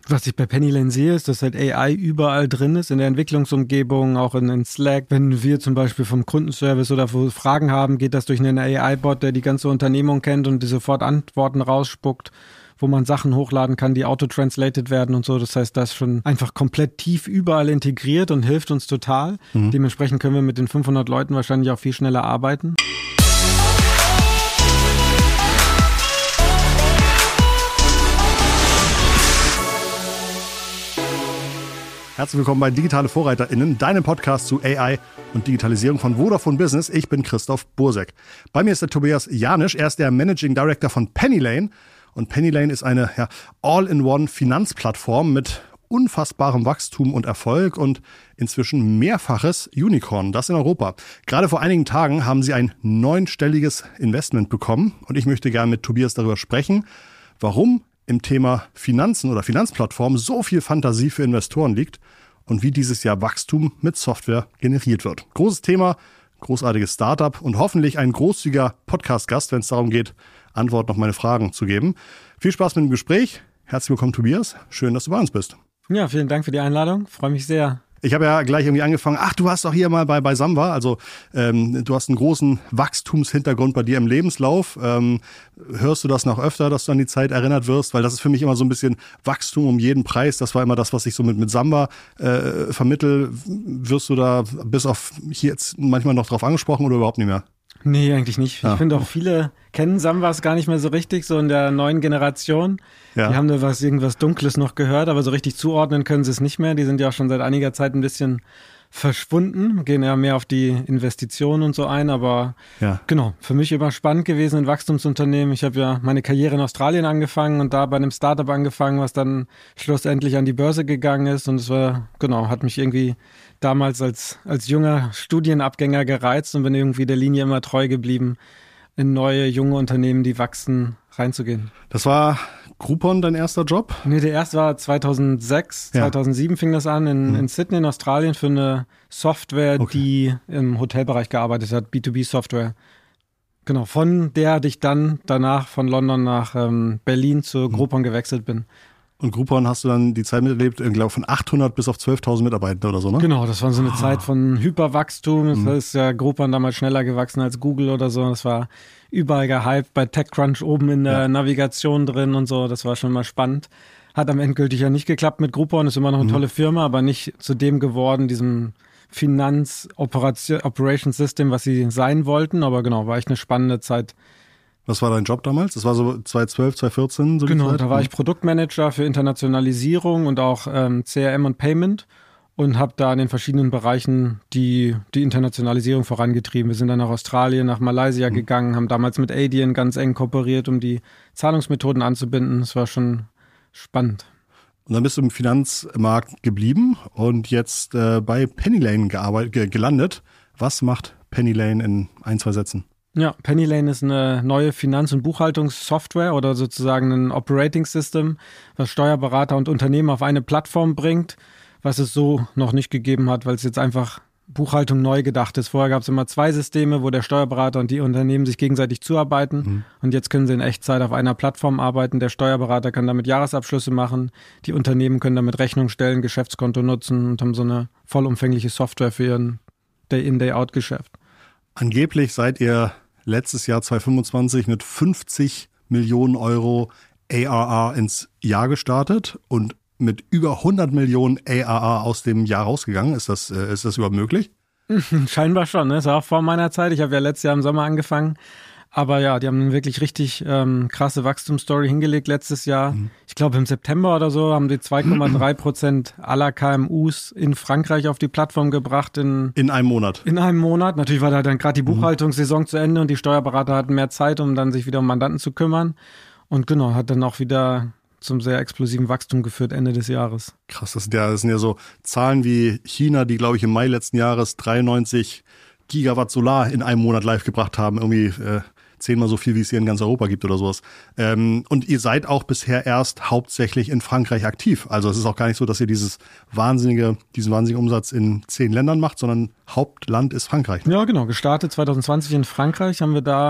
Was ich bei Penny sehe, ist, dass halt AI überall drin ist, in der Entwicklungsumgebung, auch in Slack. Wenn wir zum Beispiel vom Kundenservice oder wo Fragen haben, geht das durch einen AI-Bot, der die ganze Unternehmung kennt und die sofort Antworten rausspuckt, wo man Sachen hochladen kann, die auto-translated werden und so. Das heißt, das ist schon einfach komplett tief überall integriert und hilft uns total. Dementsprechend können wir mit den 500 Leuten wahrscheinlich auch viel schneller arbeiten. Herzlich willkommen bei Digitale VorreiterInnen, deinem Podcast zu AI und Digitalisierung von Vodafone Business. Ich bin Christoph Bursek. Bei mir ist der Tobias Janisch. Er ist der Managing Director von Penny. Und Penny ist eine All-in-One Finanzplattform mit unfassbarem Wachstum und Erfolg und inzwischen mehrfaches Unicorn, das in Europa. Gerade vor einigen Tagen haben sie ein 9-stelliges Investment bekommen und ich möchte gerne mit Tobias darüber sprechen, warum im Thema Finanzen oder Finanzplattformen so viel Fantasie für Investoren liegt und wie dieses Jahr Wachstum mit Software generiert wird. Großes Thema, großartiges Startup und hoffentlich ein großzügiger Podcast-Gast, wenn es darum geht, Antworten auf meine Fragen zu geben. Viel Spaß mit dem Gespräch. Herzlich willkommen, Tobias. Schön, dass du bei uns bist. Ja, vielen Dank für die Einladung. Freue mich sehr. Ich habe ja gleich irgendwie angefangen, du hast doch hier mal bei Samba, also du hast einen großen Wachstumshintergrund bei dir im Lebenslauf. Hörst du das noch öfter, dass du an die Zeit erinnert wirst? Weil das ist für mich immer so ein bisschen Wachstum um jeden Preis. Das war immer das, was ich so mit Samba vermittel. Wirst du da bis auf hier jetzt manchmal noch drauf angesprochen oder überhaupt nicht mehr? Nee, eigentlich nicht. Ich finde auch, viele kennen Sambas gar nicht mehr so richtig, so in der neuen Generation. Ja. Die haben nur irgendwas Dunkles noch gehört, aber so richtig zuordnen können sie es nicht mehr. Die sind ja auch schon seit einiger Zeit ein bisschen verschwunden, gehen ja mehr auf die Investitionen und so ein, aber genau, für mich immer spannend gewesen, ein Wachstumsunternehmen. Ich habe ja meine Karriere in Australien angefangen und da bei einem Startup angefangen, was dann schlussendlich an die Börse gegangen ist und es war, hat mich irgendwie damals als junger Studienabgänger gereizt und bin irgendwie der Linie immer treu geblieben, in neue, junge Unternehmen, die wachsen, reinzugehen. Das war Groupon dein erster Job? Nee, der erste war 2006, 2007 fing das an in Sydney in Australien für eine Software, die im Hotelbereich gearbeitet hat, B2B-Software. Genau, von der hatte ich dann danach von London nach Berlin zu Groupon gewechselt bin. Und Groupon hast du dann die Zeit miterlebt, ich glaube von 800 bis auf 12.000 Mitarbeiter oder so, ne? Genau, das war so eine Zeit von Hyperwachstum. Das ist ja Groupon damals schneller gewachsen als Google oder so. Das war überall gehypt, bei TechCrunch oben in der Navigation drin und so. Das war schon mal spannend. Hat am endgültig ja nicht geklappt mit Groupon. Ist immer noch eine tolle Firma, aber nicht zu dem geworden, diesem Finanz-Operation System, was sie sein wollten. Aber genau, war echt eine spannende Zeit. Was war dein Job damals? Das war so 2012, 2014? So genau, da war ich Produktmanager für Internationalisierung und auch CRM und Payment und habe da in den verschiedenen Bereichen die Internationalisierung vorangetrieben. Wir sind dann nach Australien, nach Malaysia gegangen, haben damals mit Adyen ganz eng kooperiert, um die Zahlungsmethoden anzubinden. Das war schon spannend. Und dann bist du im Finanzmarkt geblieben und jetzt bei Penny gelandet. Was macht Penny in 1-2 Sätzen? Ja, Penny ist eine neue Finanz- und Buchhaltungssoftware oder sozusagen ein Operating System, was Steuerberater und Unternehmen auf eine Plattform bringt, was es so noch nicht gegeben hat, weil es jetzt einfach Buchhaltung neu gedacht ist. Vorher gab es immer 2 Systeme, wo der Steuerberater und die Unternehmen sich gegenseitig zuarbeiten und jetzt können sie in Echtzeit auf einer Plattform arbeiten. Der Steuerberater kann damit Jahresabschlüsse machen, die Unternehmen können damit Rechnung stellen, Geschäftskonto nutzen und haben so eine vollumfängliche Software für ihren Day-in-Day-out-Geschäft. Angeblich seid ihr letztes Jahr 2025 mit 50 Millionen Euro ARR ins Jahr gestartet und mit über 100 Millionen ARR aus dem Jahr rausgegangen. Ist das überhaupt möglich? Scheinbar schon, ne? Das war auch vor meiner Zeit. Ich habe ja letztes Jahr im Sommer angefangen. Aber ja, die haben eine wirklich richtig krasse Wachstumsstory hingelegt letztes Jahr. Ich glaube im September oder so haben die 2,3% aller KMUs in Frankreich auf die Plattform gebracht. In einem Monat? In einem Monat. Natürlich war da dann gerade die Buchhaltungssaison zu Ende und die Steuerberater hatten mehr Zeit, um dann sich wieder um Mandanten zu kümmern. Und genau, hat dann auch wieder zum sehr explosiven Wachstum geführt Ende des Jahres. Krass, das sind ja so Zahlen wie China, die glaube ich im Mai letzten Jahres 93 Gigawatt Solar in einem Monat live gebracht haben. Irgendwie 10-mal so viel, wie es hier in ganz Europa gibt oder sowas. Und ihr seid auch bisher erst hauptsächlich in Frankreich aktiv. Also es ist auch gar nicht so, dass ihr diesen wahnsinnigen Umsatz in 10 Ländern macht, sondern Hauptland ist Frankreich. Ja, genau. Gestartet 2020 in Frankreich, haben wir da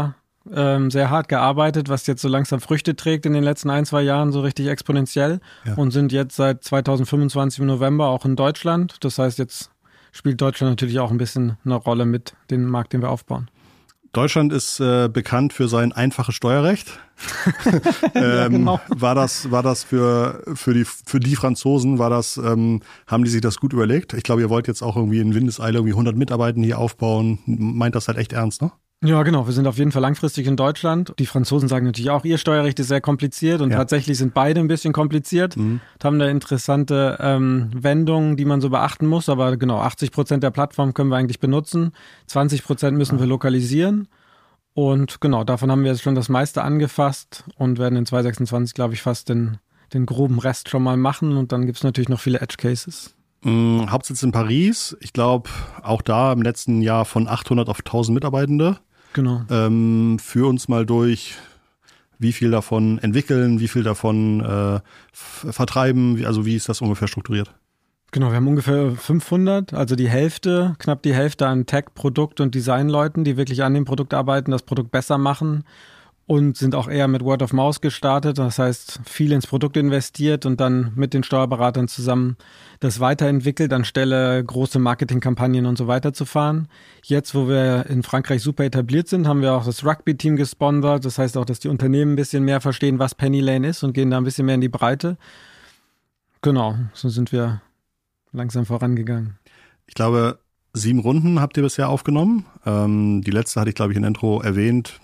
sehr hart gearbeitet, was jetzt so langsam Früchte trägt in den letzten 1-2 Jahren, so richtig exponentiell und sind jetzt seit 2025 im November auch in Deutschland. Das heißt, jetzt spielt Deutschland natürlich auch ein bisschen eine Rolle mit dem Markt, den wir aufbauen. Deutschland ist bekannt für sein einfaches Steuerrecht. Ja, genau. War das für die Franzosen, haben die sich das gut überlegt? Ich glaube, ihr wollt jetzt auch irgendwie in Windeseile 100 Mitarbeiter hier aufbauen. Meint das halt echt ernst, ne? Ja, genau. Wir sind auf jeden Fall langfristig in Deutschland. Die Franzosen sagen natürlich auch, ihr Steuerrecht ist sehr kompliziert und tatsächlich sind beide ein bisschen kompliziert und haben da interessante Wendungen, die man so beachten muss. Aber genau, 80% der Plattform können wir eigentlich benutzen, 20% müssen wir lokalisieren. Und genau, davon haben wir jetzt schon das meiste angefasst und werden in 2026, glaube ich, fast den groben Rest schon mal machen. Und dann gibt es natürlich noch viele Edge Cases. Hauptsitz in Paris. Ich glaube, auch da im letzten Jahr von 800 auf 1000 Mitarbeitende. Genau. Führ uns mal durch, wie viel davon entwickeln, wie viel davon vertreiben, also wie ist das ungefähr strukturiert? Genau, wir haben ungefähr 500, also knapp die Hälfte an Tech-, Produkt- und Designleuten, die wirklich an dem Produkt arbeiten, das Produkt besser machen und sind auch eher mit Word of Mouth gestartet. Das heißt, viel ins Produkt investiert und dann mit den Steuerberatern zusammen das weiterentwickelt, anstelle große Marketingkampagnen und so weiter zu fahren. Jetzt, wo wir in Frankreich super etabliert sind, haben wir auch das Rugby-Team gesponsert. Das heißt auch, dass die Unternehmen ein bisschen mehr verstehen, was Penny-Lane ist und gehen da ein bisschen mehr in die Breite. Genau, so sind wir langsam vorangegangen. Ich glaube, 7 Runden habt ihr bisher aufgenommen. Die letzte hatte ich, glaube ich, in Intro erwähnt.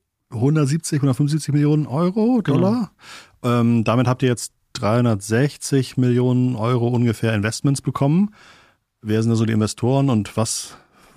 175 Millionen Euro, Dollar. Genau. Damit habt ihr jetzt 360 Millionen Euro ungefähr Investments bekommen. Wer sind da so die Investoren und was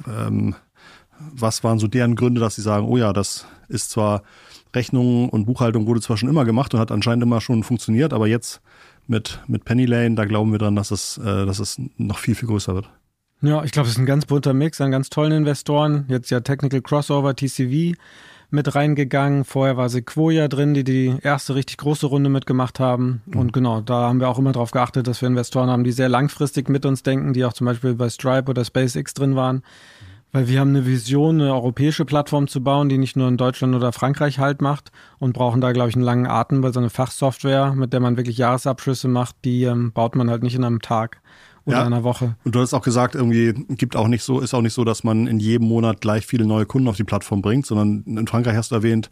waren so deren Gründe, dass sie sagen, oh ja, das ist zwar Rechnung und Buchhaltung wurde zwar schon immer gemacht und hat anscheinend immer schon funktioniert, aber jetzt mit Penny Lane, da glauben wir dran, dass es noch viel, viel größer wird. Ja, ich glaube, es ist ein ganz bunter Mix an ganz tollen Investoren. Jetzt ja Technical Crossover, TCV mit reingegangen. Vorher war Sequoia drin, die erste richtig große Runde mitgemacht haben. Und genau, da haben wir auch immer darauf geachtet, dass wir Investoren haben, die sehr langfristig mit uns denken, die auch zum Beispiel bei Stripe oder SpaceX drin waren. Weil wir haben eine Vision, eine europäische Plattform zu bauen, die nicht nur in Deutschland oder Frankreich Halt macht und brauchen da, glaube ich, einen langen Atem, weil so eine Fachsoftware, mit der man wirklich Jahresabschlüsse macht, die baut man halt nicht in einem Tag oder einer Woche. Und du hast auch gesagt, irgendwie ist auch nicht so, dass man in jedem Monat gleich viele neue Kunden auf die Plattform bringt, sondern in Frankreich hast du erwähnt,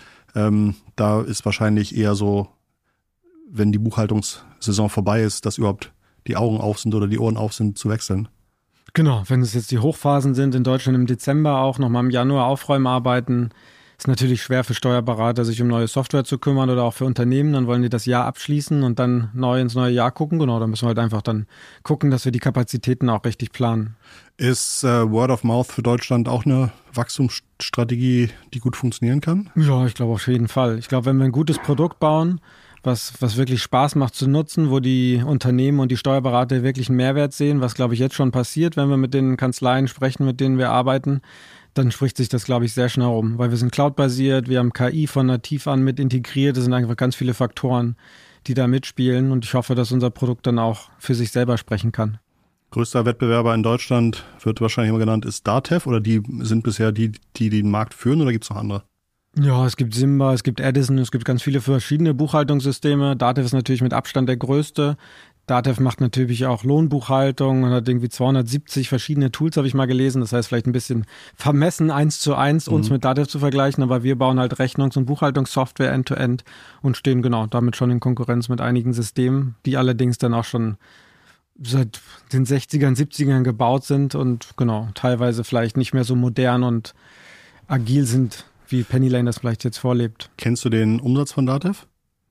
da ist wahrscheinlich eher so, wenn die Buchhaltungssaison vorbei ist, dass überhaupt die Augen auf sind oder die Ohren auf sind, zu wechseln. Genau, wenn es jetzt die Hochphasen sind, in Deutschland im Dezember auch, nochmal im Januar Aufräumarbeiten, ist natürlich schwer für Steuerberater, sich um neue Software zu kümmern oder auch für Unternehmen. Dann wollen die das Jahr abschließen und dann neu ins neue Jahr gucken. Genau, da müssen wir halt einfach dann gucken, dass wir die Kapazitäten auch richtig planen. Ist Word of Mouth für Deutschland auch eine Wachstumsstrategie, die gut funktionieren kann? Ja, ich glaube auf jeden Fall. Ich glaube, wenn wir ein gutes Produkt bauen, was wirklich Spaß macht zu nutzen, wo die Unternehmen und die Steuerberater wirklich einen Mehrwert sehen, was, glaube ich, jetzt schon passiert, wenn wir mit den Kanzleien sprechen, mit denen wir arbeiten, dann spricht sich das, glaube ich, sehr schnell um. Weil wir sind cloudbasiert, wir haben KI von nativ an mit integriert, es sind einfach ganz viele Faktoren, die da mitspielen und ich hoffe, dass unser Produkt dann auch für sich selber sprechen kann. Größter Wettbewerber in Deutschland wird wahrscheinlich immer genannt, ist Datev oder die sind bisher die den Markt führen oder gibt es noch andere? Ja, es gibt Simba, es gibt Edison, es gibt ganz viele verschiedene Buchhaltungssysteme. Datev ist natürlich mit Abstand der größte. Datev macht natürlich auch Lohnbuchhaltung und hat irgendwie 270 verschiedene Tools, habe ich mal gelesen. Das heißt, vielleicht ein bisschen vermessen, 1:1 uns mit Datev zu vergleichen, aber wir bauen halt Rechnungs- und Buchhaltungssoftware end-to-end und stehen genau damit schon in Konkurrenz mit einigen Systemen, die allerdings dann auch schon seit den 60ern, 70ern gebaut sind und genau, teilweise vielleicht nicht mehr so modern und agil sind, wie Penny Lane das vielleicht jetzt vorlebt. Kennst du den Umsatz von Datev?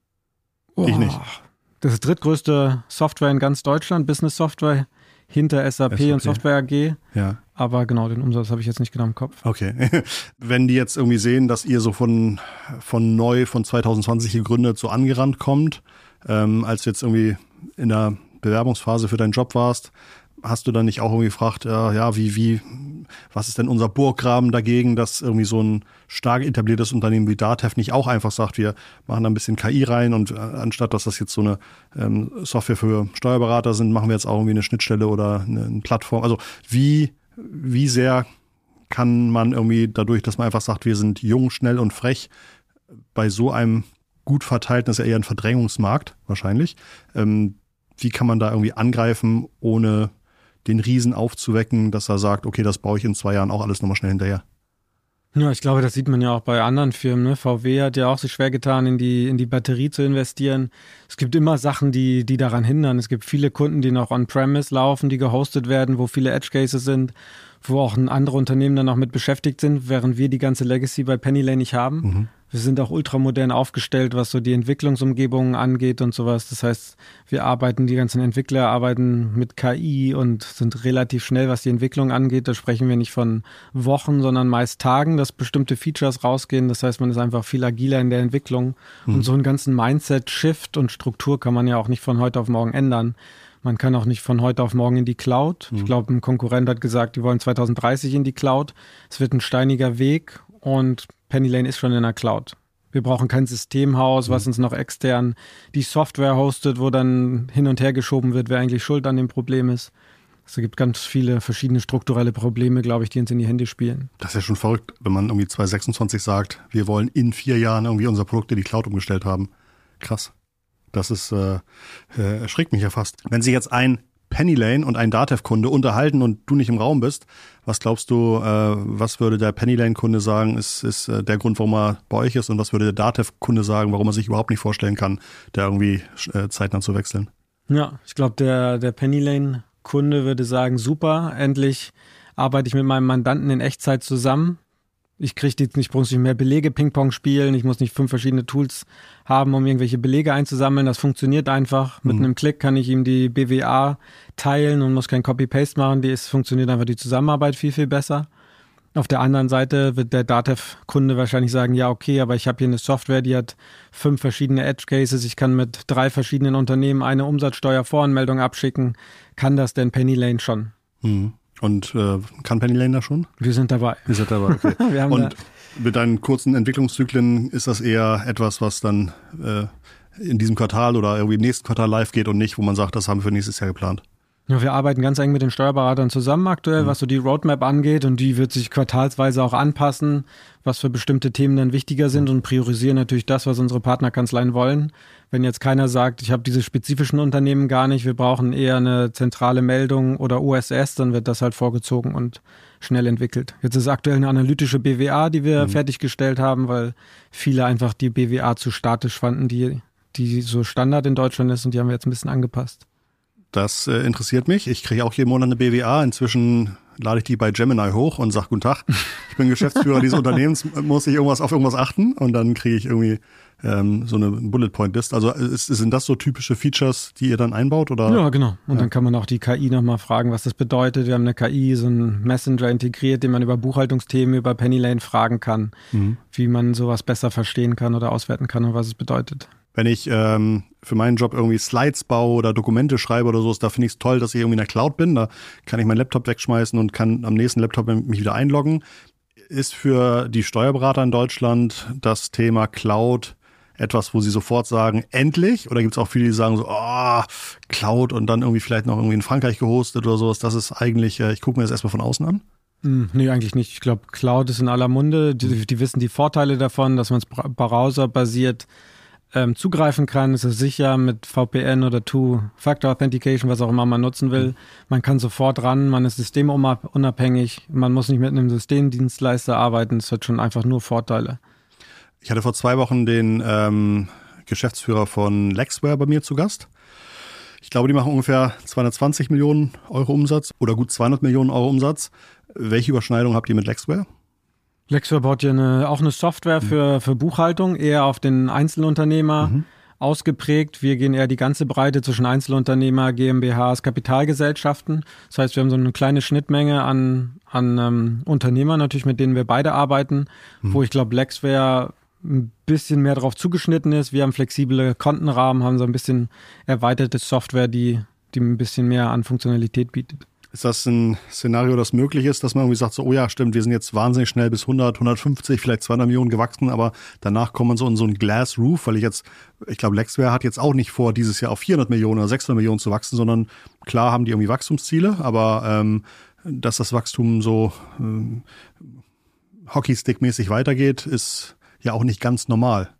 Ich nicht. Das ist drittgrößte Software in ganz Deutschland, Business-Software, hinter SAP und Software AG. Ja. Aber genau, den Umsatz habe ich jetzt nicht genau im Kopf. Okay. Wenn die jetzt irgendwie sehen, dass ihr so von 2020 gegründet so angerannt kommt, als du jetzt irgendwie in der Bewerbungsphase für deinen Job warst, hast du dann nicht auch irgendwie gefragt, was ist denn unser Burggraben dagegen, dass irgendwie so ein stark etabliertes Unternehmen wie Datev nicht auch einfach sagt, wir machen da ein bisschen KI rein und anstatt, dass das jetzt so eine Software für Steuerberater sind, machen wir jetzt auch irgendwie eine Schnittstelle oder eine Plattform. Also wie sehr kann man irgendwie dadurch, dass man einfach sagt, wir sind jung, schnell und frech, bei so einem gut verteilten, das ist ja eher ein Verdrängungsmarkt wahrscheinlich, wie kann man da irgendwie angreifen, ohne den Riesen aufzuwecken, dass er sagt, okay, das baue ich in 2 Jahren auch alles nochmal schnell hinterher? Ja, ich glaube, das sieht man ja auch bei anderen Firmen. Ne? VW hat ja auch sich schwer getan, in die Batterie zu investieren. Es gibt immer Sachen, die daran hindern. Es gibt viele Kunden, die noch on-premise laufen, die gehostet werden, wo viele Edge-Cases sind, wo auch andere Unternehmen dann noch mit beschäftigt sind, während wir die ganze Legacy bei PennyLane nicht haben. Mhm. Wir sind auch ultramodern aufgestellt, was so die Entwicklungsumgebungen angeht und sowas. Das heißt, die ganzen Entwickler arbeiten mit KI und sind relativ schnell, was die Entwicklung angeht. Da sprechen wir nicht von Wochen, sondern meist Tagen, dass bestimmte Features rausgehen. Das heißt, man ist einfach viel agiler in der Entwicklung. Und so einen ganzen Mindset-Shift und Struktur kann man ja auch nicht von heute auf morgen ändern. Man kann auch nicht von heute auf morgen in die Cloud. Ich glaube, ein Konkurrent hat gesagt, die wollen 2030 in die Cloud. Es wird ein steiniger Weg und PennyLane ist schon in der Cloud. Wir brauchen kein Systemhaus, was uns noch extern die Software hostet, wo dann hin und her geschoben wird, wer eigentlich schuld an dem Problem ist. Es gibt ganz viele verschiedene strukturelle Probleme, glaube ich, die uns in die Hände spielen. Das ist ja schon verrückt, wenn man irgendwie 2026 sagt, wir wollen in 4 Jahren irgendwie unser Produkt in die Cloud umgestellt haben. Krass. Das ist erschreckt mich ja fast. Wenn Sie jetzt ein PennyLane und ein Datev-Kunde unterhalten und du nicht im Raum bist, was glaubst du, was würde der PennyLane-Kunde sagen, ist der Grund, warum er bei euch ist, und was würde der Datev-Kunde sagen, warum er sich überhaupt nicht vorstellen kann, da irgendwie zeitnah zu wechseln? Ja, ich glaube, der PennyLane-Kunde würde sagen, super, endlich arbeite ich mit meinem Mandanten in Echtzeit zusammen. Ich muss nicht mehr Belege Ping-Pong spielen, ich muss nicht 5 verschiedene Tools haben, um irgendwelche Belege einzusammeln. Das funktioniert einfach. Mit einem Klick kann ich ihm die BWA teilen und muss kein Copy-Paste machen. Funktioniert einfach die Zusammenarbeit viel, viel besser. Auf der anderen Seite wird der Datev-Kunde wahrscheinlich sagen, ja, okay, aber ich habe hier eine Software, die hat 5 verschiedene Edge-Cases. Ich kann mit 3 verschiedenen Unternehmen eine Umsatzsteuervoranmeldung abschicken. Kann das denn PennyLane schon? Und kann PennyLane das schon? Wir sind dabei. Ihr seid dabei, okay. Und mit deinen kurzen Entwicklungszyklen ist das eher etwas, was dann in diesem Quartal oder irgendwie im nächsten Quartal live geht und nicht, wo man sagt, das haben wir für nächstes Jahr geplant? Ja, wir arbeiten ganz eng mit den Steuerberatern zusammen aktuell, was so die Roadmap angeht, und die wird sich quartalsweise auch anpassen, was für bestimmte Themen dann wichtiger sind, und priorisieren natürlich das, was unsere Partnerkanzleien wollen. Wenn jetzt keiner sagt, ich habe diese spezifischen Unternehmen gar nicht, wir brauchen eher eine zentrale Meldung oder OSS, dann wird das halt vorgezogen und schnell entwickelt. Jetzt ist aktuell eine analytische BWA, die wir fertiggestellt haben, weil viele einfach die BWA zu statisch fanden, die so Standard in Deutschland ist, und die haben wir jetzt ein bisschen angepasst. Das interessiert mich. Ich kriege auch jeden Monat eine BWA. Inzwischen lade ich die bei Gemini hoch und sage, guten Tag, ich bin Geschäftsführer dieses Unternehmens, muss ich auf irgendwas achten? Und dann kriege ich irgendwie so eine Bullet-Point-List. Also sind das so typische Features, die ihr dann einbaut? Oder? Ja, genau. Und dann kann man auch die KI nochmal fragen, was das bedeutet. Wir haben eine KI, so einen Messenger integriert, den man über Buchhaltungsthemen, über PennyLane fragen kann, wie man sowas besser verstehen kann oder auswerten kann und was es bedeutet. Wenn ich für meinen Job irgendwie Slides baue oder Dokumente schreibe oder so, da finde ich es toll, dass ich irgendwie in der Cloud bin. Da kann ich meinen Laptop wegschmeißen und kann am nächsten Laptop mich wieder einloggen. Ist für die Steuerberater in Deutschland das Thema Cloud etwas, wo sie sofort sagen, endlich? Oder gibt es auch viele, die sagen so, Cloud und dann irgendwie vielleicht noch irgendwie in Frankreich gehostet oder sowas? Das ist eigentlich, ich gucke mir das erstmal von außen an. Nee, eigentlich nicht. Ich glaube, Cloud ist in aller Munde. Die wissen die Vorteile davon, dass man es browserbasiert zugreifen kann. Es ist sicher mit VPN oder Two-Factor-Authentication, was auch immer man nutzen will. Man kann sofort ran, man ist systemunabhängig, man muss nicht mit einem Systemdienstleister arbeiten. Es hat schon einfach nur Vorteile. Ich hatte vor 2 Wochen den Geschäftsführer von Lexware bei mir zu Gast. Ich glaube, die machen ungefähr 220 Millionen Euro Umsatz oder gut 200 Millionen Euro Umsatz. Welche Überschneidung habt ihr mit Lexware? Lexware baut ja auch eine Software für Buchhaltung, eher auf den Einzelunternehmer ausgeprägt. Wir gehen eher die ganze Breite zwischen Einzelunternehmer, GmbHs, Kapitalgesellschaften. Das heißt, wir haben so eine kleine Schnittmenge an Unternehmern natürlich, mit denen wir beide arbeiten, wo ich glaube, Lexware ein bisschen mehr drauf zugeschnitten ist. Wir haben flexible Kontenrahmen, haben so ein bisschen erweiterte Software, die ein bisschen mehr an Funktionalität bietet. Ist das ein Szenario, das möglich ist, dass man irgendwie sagt, so, oh ja, stimmt, wir sind jetzt wahnsinnig schnell bis 100, 150, vielleicht 200 Millionen gewachsen, aber danach kommt man so in so einen Glass Roof, weil ich glaube, Lexware hat jetzt auch nicht vor, dieses Jahr auf 400 Millionen oder 600 Millionen zu wachsen, sondern klar haben die irgendwie Wachstumsziele, aber dass das Wachstum so Hockeystick-mäßig weitergeht, ist ja auch nicht ganz normal.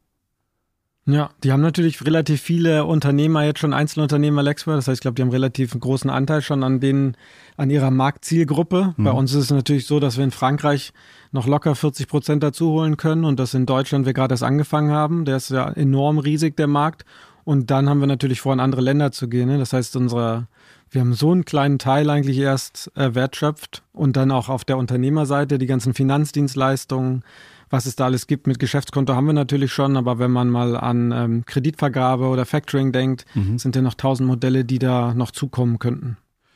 Ja, die haben natürlich relativ viele Unternehmer, jetzt schon Einzelunternehmer Lexware. Das heißt, ich glaube, die haben relativ einen großen Anteil schon an ihrer Marktzielgruppe. Bei uns ist es natürlich so, dass wir in Frankreich noch locker 40% dazu holen können und dass in Deutschland wir gerade erst angefangen haben. Der ist ja enorm riesig, der Markt. Und dann haben wir natürlich vor, in andere Länder zu gehen. Ne? Das heißt, wir haben so einen kleinen Teil eigentlich erst wertschöpft und dann auch auf der Unternehmerseite die ganzen Finanzdienstleistungen, was es da alles gibt mit Geschäftskonto haben wir natürlich schon, aber wenn man mal an Kreditvergabe oder Factoring denkt, sind ja noch 1000 Modelle, die da noch zukommen könnten.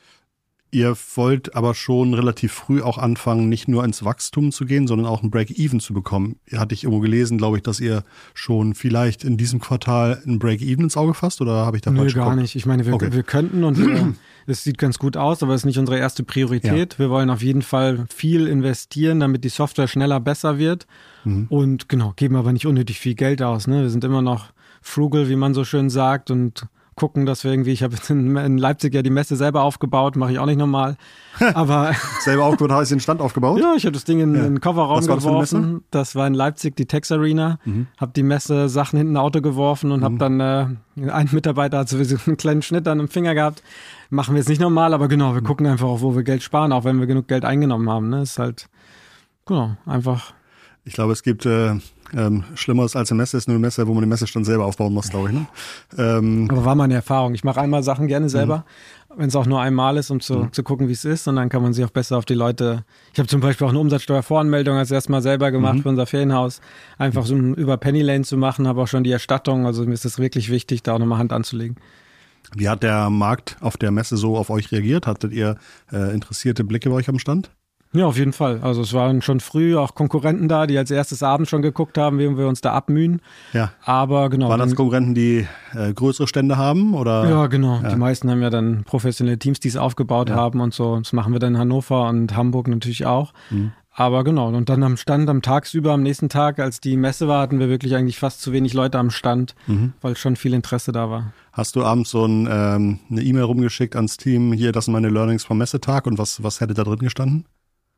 Ihr wollt aber schon relativ früh auch anfangen, nicht nur ins Wachstum zu gehen, sondern auch ein Break-Even zu bekommen. Hatte ich irgendwo gelesen, glaube ich, dass ihr schon vielleicht in diesem Quartal ein Break-Even ins Auge fasst, oder habe ich da falsch geguckt? Gar nicht. Ich meine, wir könnten und es sieht ganz gut aus, aber es ist nicht unsere erste Priorität. Ja. Wir wollen auf jeden Fall viel investieren, damit die Software schneller besser wird und geben aber nicht unnötig viel Geld aus. Ne? Wir sind immer noch frugal, wie man so schön sagt, und gucken, dass wir irgendwie, ich habe jetzt in Leipzig ja die Messe selber aufgebaut, mache ich auch nicht normal. Aber selber aufgebaut, heißt den Stand aufgebaut? Ja, ich habe das Ding in den Kofferraum geworfen. Das war in Leipzig die Tex Arena. Habe die Messe Sachen hinten in ein Auto geworfen und habe dann einen Mitarbeiter hat sowieso einen kleinen Schnitt an dem Finger gehabt. Machen wir jetzt nicht normal, aber wir gucken einfach auch, wo wir Geld sparen, auch wenn wir genug Geld eingenommen haben. Ne? Ist halt, einfach. Ich glaube, es gibt Schlimmeres als eine Messe, ist nur eine Messe, wo man den Messestand selber aufbauen muss, glaube ich. Ne? Aber war meine Erfahrung. Ich mache einmal Sachen gerne selber, wenn es auch nur einmal ist, um zu gucken, wie es ist. Und dann kann man sich auch besser auf die Leute. Ich habe zum Beispiel auch eine Umsatzsteuervoranmeldung als erstes Mal selber gemacht für unser Ferienhaus. Einfach so über Penny Lane zu machen, habe auch schon die Erstattung. Also mir ist es wirklich wichtig, da auch nochmal Hand anzulegen. Wie hat der Markt auf der Messe so auf euch reagiert? Hattet ihr interessierte Blicke bei euch am Stand? Ja, auf jeden Fall. Also es waren schon früh auch Konkurrenten da, die als erstes abends schon geguckt haben, wie wir uns da abmühen. Ja. Aber Waren das Konkurrenten, die größere Stände haben? Oder? Ja, genau. Ja. Die meisten haben ja dann professionelle Teams, die es aufgebaut haben und so. Das machen wir dann in Hannover und Hamburg natürlich auch. Aber und dann am Stand, am nächsten Tag, als die Messe war, hatten wir wirklich eigentlich fast zu wenig Leute am Stand, weil schon viel Interesse da war. Hast du abends so eine E-Mail rumgeschickt ans Team, hier, das sind meine Learnings vom Messetag, und was hätte da drin gestanden?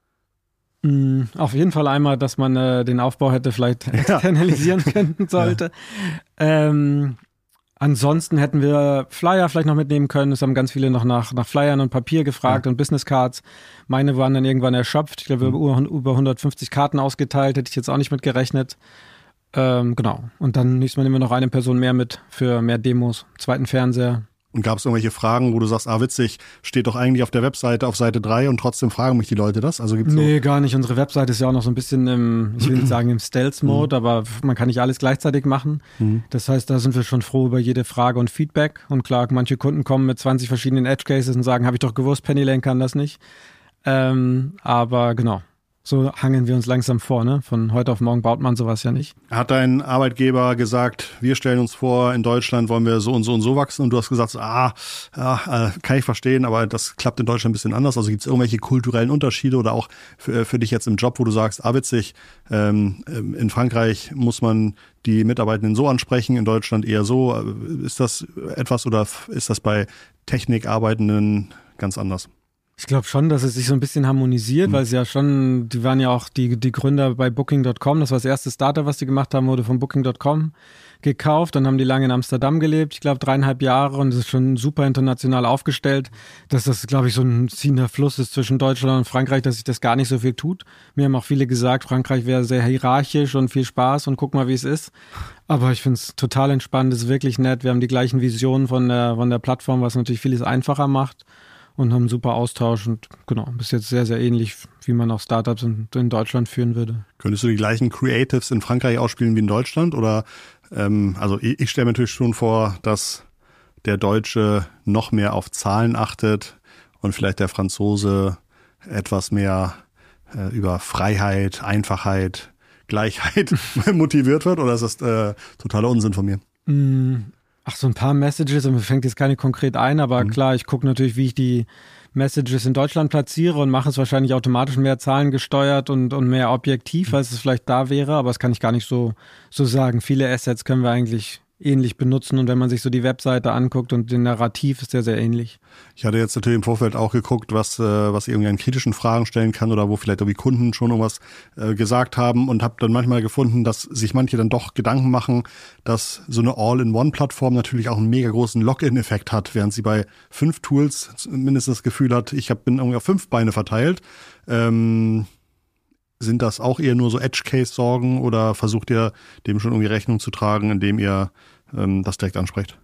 Auf jeden Fall einmal, dass man den Aufbau hätte vielleicht externalisieren können sollte. Ja. Ansonsten hätten wir Flyer vielleicht noch mitnehmen können. Es haben ganz viele noch nach Flyern und Papier gefragt und Business Cards. Meine waren dann irgendwann erschöpft. Ich glaube, wir haben über 150 Karten ausgeteilt. Hätte ich jetzt auch nicht mit gerechnet. Und dann nächstes Mal nehmen wir noch eine Person mehr mit für mehr Demos, zweiten Fernseher. Und gab es irgendwelche Fragen, wo du sagst, witzig, steht doch eigentlich auf der Webseite auf Seite 3 und trotzdem fragen mich die Leute das? Also gibt's Nee, gar nicht. Unsere Webseite ist ja auch noch so ein bisschen ich will nicht sagen im Stealth-Mode, aber man kann nicht alles gleichzeitig machen. Das heißt, da sind wir schon froh über jede Frage und Feedback. Und klar, manche Kunden kommen mit 20 verschiedenen Edge-Cases und sagen, habe ich doch gewusst, Penny Lane kann das nicht. Aber so hangeln wir uns langsam vor, ne? Von heute auf morgen baut man sowas ja nicht. Hat dein Arbeitgeber gesagt, wir stellen uns vor, in Deutschland wollen wir so und so und so wachsen, und du hast gesagt, kann ich verstehen, aber das klappt in Deutschland ein bisschen anders. Also gibt es irgendwelche kulturellen Unterschiede oder auch für dich jetzt im Job, wo du sagst, witzig, in Frankreich muss man die Mitarbeitenden so ansprechen, in Deutschland eher so. Ist das etwas oder ist das bei Technikarbeitenden ganz anders? Ich glaube schon, dass es sich so ein bisschen harmonisiert, weil es ja schon, die waren ja auch die Gründer bei Booking.com, das war das erste Startup, was die gemacht haben, wurde von Booking.com gekauft, dann haben die lange in Amsterdam gelebt, ich glaube 3,5 Jahre, und es ist schon super international aufgestellt, dass das, glaube ich, so ein ziehender Fluss ist zwischen Deutschland und Frankreich, dass sich das gar nicht so viel tut. Mir haben auch viele gesagt, Frankreich wäre sehr hierarchisch und viel Spaß und guck mal, wie es ist. Aber ich finde es total entspannt, es ist wirklich nett, wir haben die gleichen Visionen von der Plattform, was natürlich vieles einfacher macht. Und haben einen super Austausch und bis jetzt sehr, sehr ähnlich, wie man auch Startups in Deutschland führen würde. Könntest du die gleichen Creatives in Frankreich ausspielen wie in Deutschland? Oder also ich stelle mir natürlich schon vor, dass der Deutsche noch mehr auf Zahlen achtet und vielleicht der Franzose etwas mehr über Freiheit, Einfachheit, Gleichheit motiviert wird? Oder ist das totaler Unsinn von mir? So ein paar Messages, und mir fängt jetzt keine konkret ein, aber klar, ich gucke natürlich, wie ich die Messages in Deutschland platziere und mache es wahrscheinlich automatisch mehr zahlengesteuert und mehr objektiv, als es vielleicht da wäre, aber das kann ich gar nicht so sagen. Viele Assets können wir eigentlich ähnlich benutzen. Und wenn man sich so die Webseite anguckt und den Narrativ, ist der sehr ähnlich. Ich hatte jetzt natürlich im Vorfeld auch geguckt, was irgendwie an kritischen Fragen stellen kann oder wo vielleicht irgendwie Kunden schon irgendwas gesagt haben und habe dann manchmal gefunden, dass sich manche dann doch Gedanken machen, dass so eine All-in-One-Plattform natürlich auch einen mega großen Login-Effekt hat, während sie bei 5 Tools mindestens das Gefühl hat, bin irgendwie auf 5 Beine verteilt. Sind das auch eher nur so Edge-Case-Sorgen oder versucht ihr dem schon irgendwie Rechnung zu tragen, indem ihr das direkt ansprecht?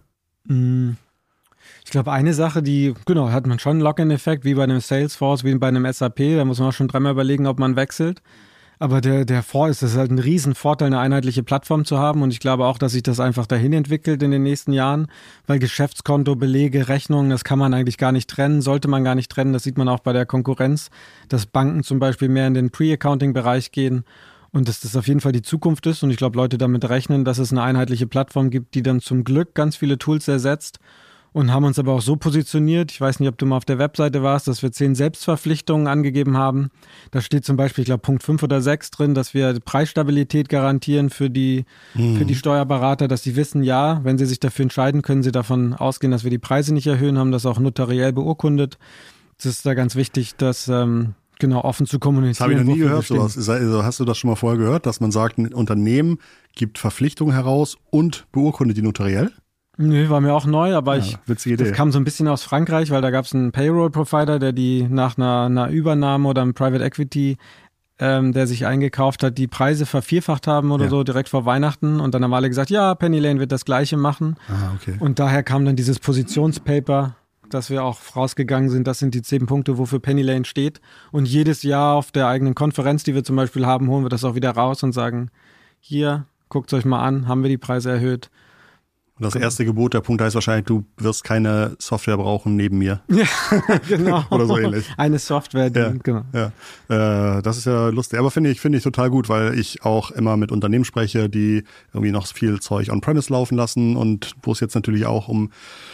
Ich glaube, eine Sache, hat man schon einen Login-Effekt, wie bei einem Salesforce, wie bei einem SAP, da muss man auch schon dreimal überlegen, ob man wechselt. Aber das ist halt ein Riesenvorteil, eine einheitliche Plattform zu haben. Und ich glaube auch, dass sich das einfach dahin entwickelt in den nächsten Jahren, weil Geschäftskonto, Belege, Rechnungen, das kann man eigentlich gar nicht trennen, sollte man gar nicht trennen. Das sieht man auch bei der Konkurrenz, dass Banken zum Beispiel mehr in den Pre-Accounting-Bereich gehen und dass das auf jeden Fall die Zukunft ist. Und ich glaube, Leute damit rechnen, dass es eine einheitliche Plattform gibt, die dann zum Glück ganz viele Tools ersetzt. Und haben uns aber auch so positioniert, ich weiß nicht, ob du mal auf der Webseite warst, dass wir 10 Selbstverpflichtungen angegeben haben. Da steht zum Beispiel, ich glaube, Punkt 5 oder 6 drin, dass wir Preisstabilität garantieren für die Steuerberater, dass sie wissen, ja, wenn sie sich dafür entscheiden, können sie davon ausgehen, dass wir die Preise nicht erhöhen, haben das auch notariell beurkundet. Das ist da ganz wichtig, das offen zu kommunizieren. Das habe ich noch nie gehört, sowas. Also, hast du das schon mal vorher gehört, dass man sagt, ein Unternehmen gibt Verpflichtungen heraus und beurkundet die notariell? Nee, war mir auch neu, aber witzige Idee. Das kam so ein bisschen aus Frankreich, weil da gab es einen Payroll-Provider, der die nach einer Übernahme oder einem Private Equity, der sich eingekauft hat, die Preise vervierfacht haben oder so direkt vor Weihnachten. Und dann haben alle gesagt, ja, Penny Lane wird das Gleiche machen. Okay. Und daher kam dann dieses Positionspaper, dass wir auch rausgegangen sind, das sind die 10 Punkte, wofür Penny Lane steht. Und jedes Jahr auf der eigenen Konferenz, die wir zum Beispiel haben, holen wir das auch wieder raus und sagen, hier, guckt es euch mal an, haben wir die Preise erhöht. Und das erste Gebot, der Punkt heißt wahrscheinlich, du wirst keine Software brauchen neben mir. Ja, genau. Oder so ähnlich. Eine Software, genau. Ja. Das ist ja lustig. Aber finde ich total gut, weil ich auch immer mit Unternehmen spreche, die irgendwie noch viel Zeug on-premise laufen lassen und wo es jetzt natürlich auch um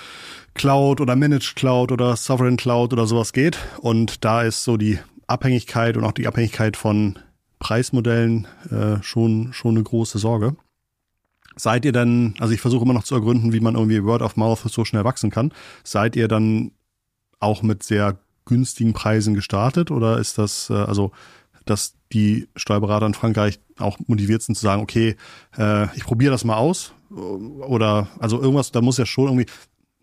Cloud oder Managed Cloud oder Sovereign Cloud oder sowas geht. Und da ist so die Abhängigkeit und auch die Abhängigkeit von Preismodellen schon eine große Sorge. Seid ihr dann, also ich versuche immer noch zu ergründen, wie man irgendwie Word of Mouth so schnell wachsen kann. Seid ihr dann auch mit sehr günstigen Preisen gestartet oder ist das, dass die Steuerberater in Frankreich auch motiviert sind zu sagen, okay, ich probiere das mal aus? Oder, also irgendwas, da muss ja schon irgendwie,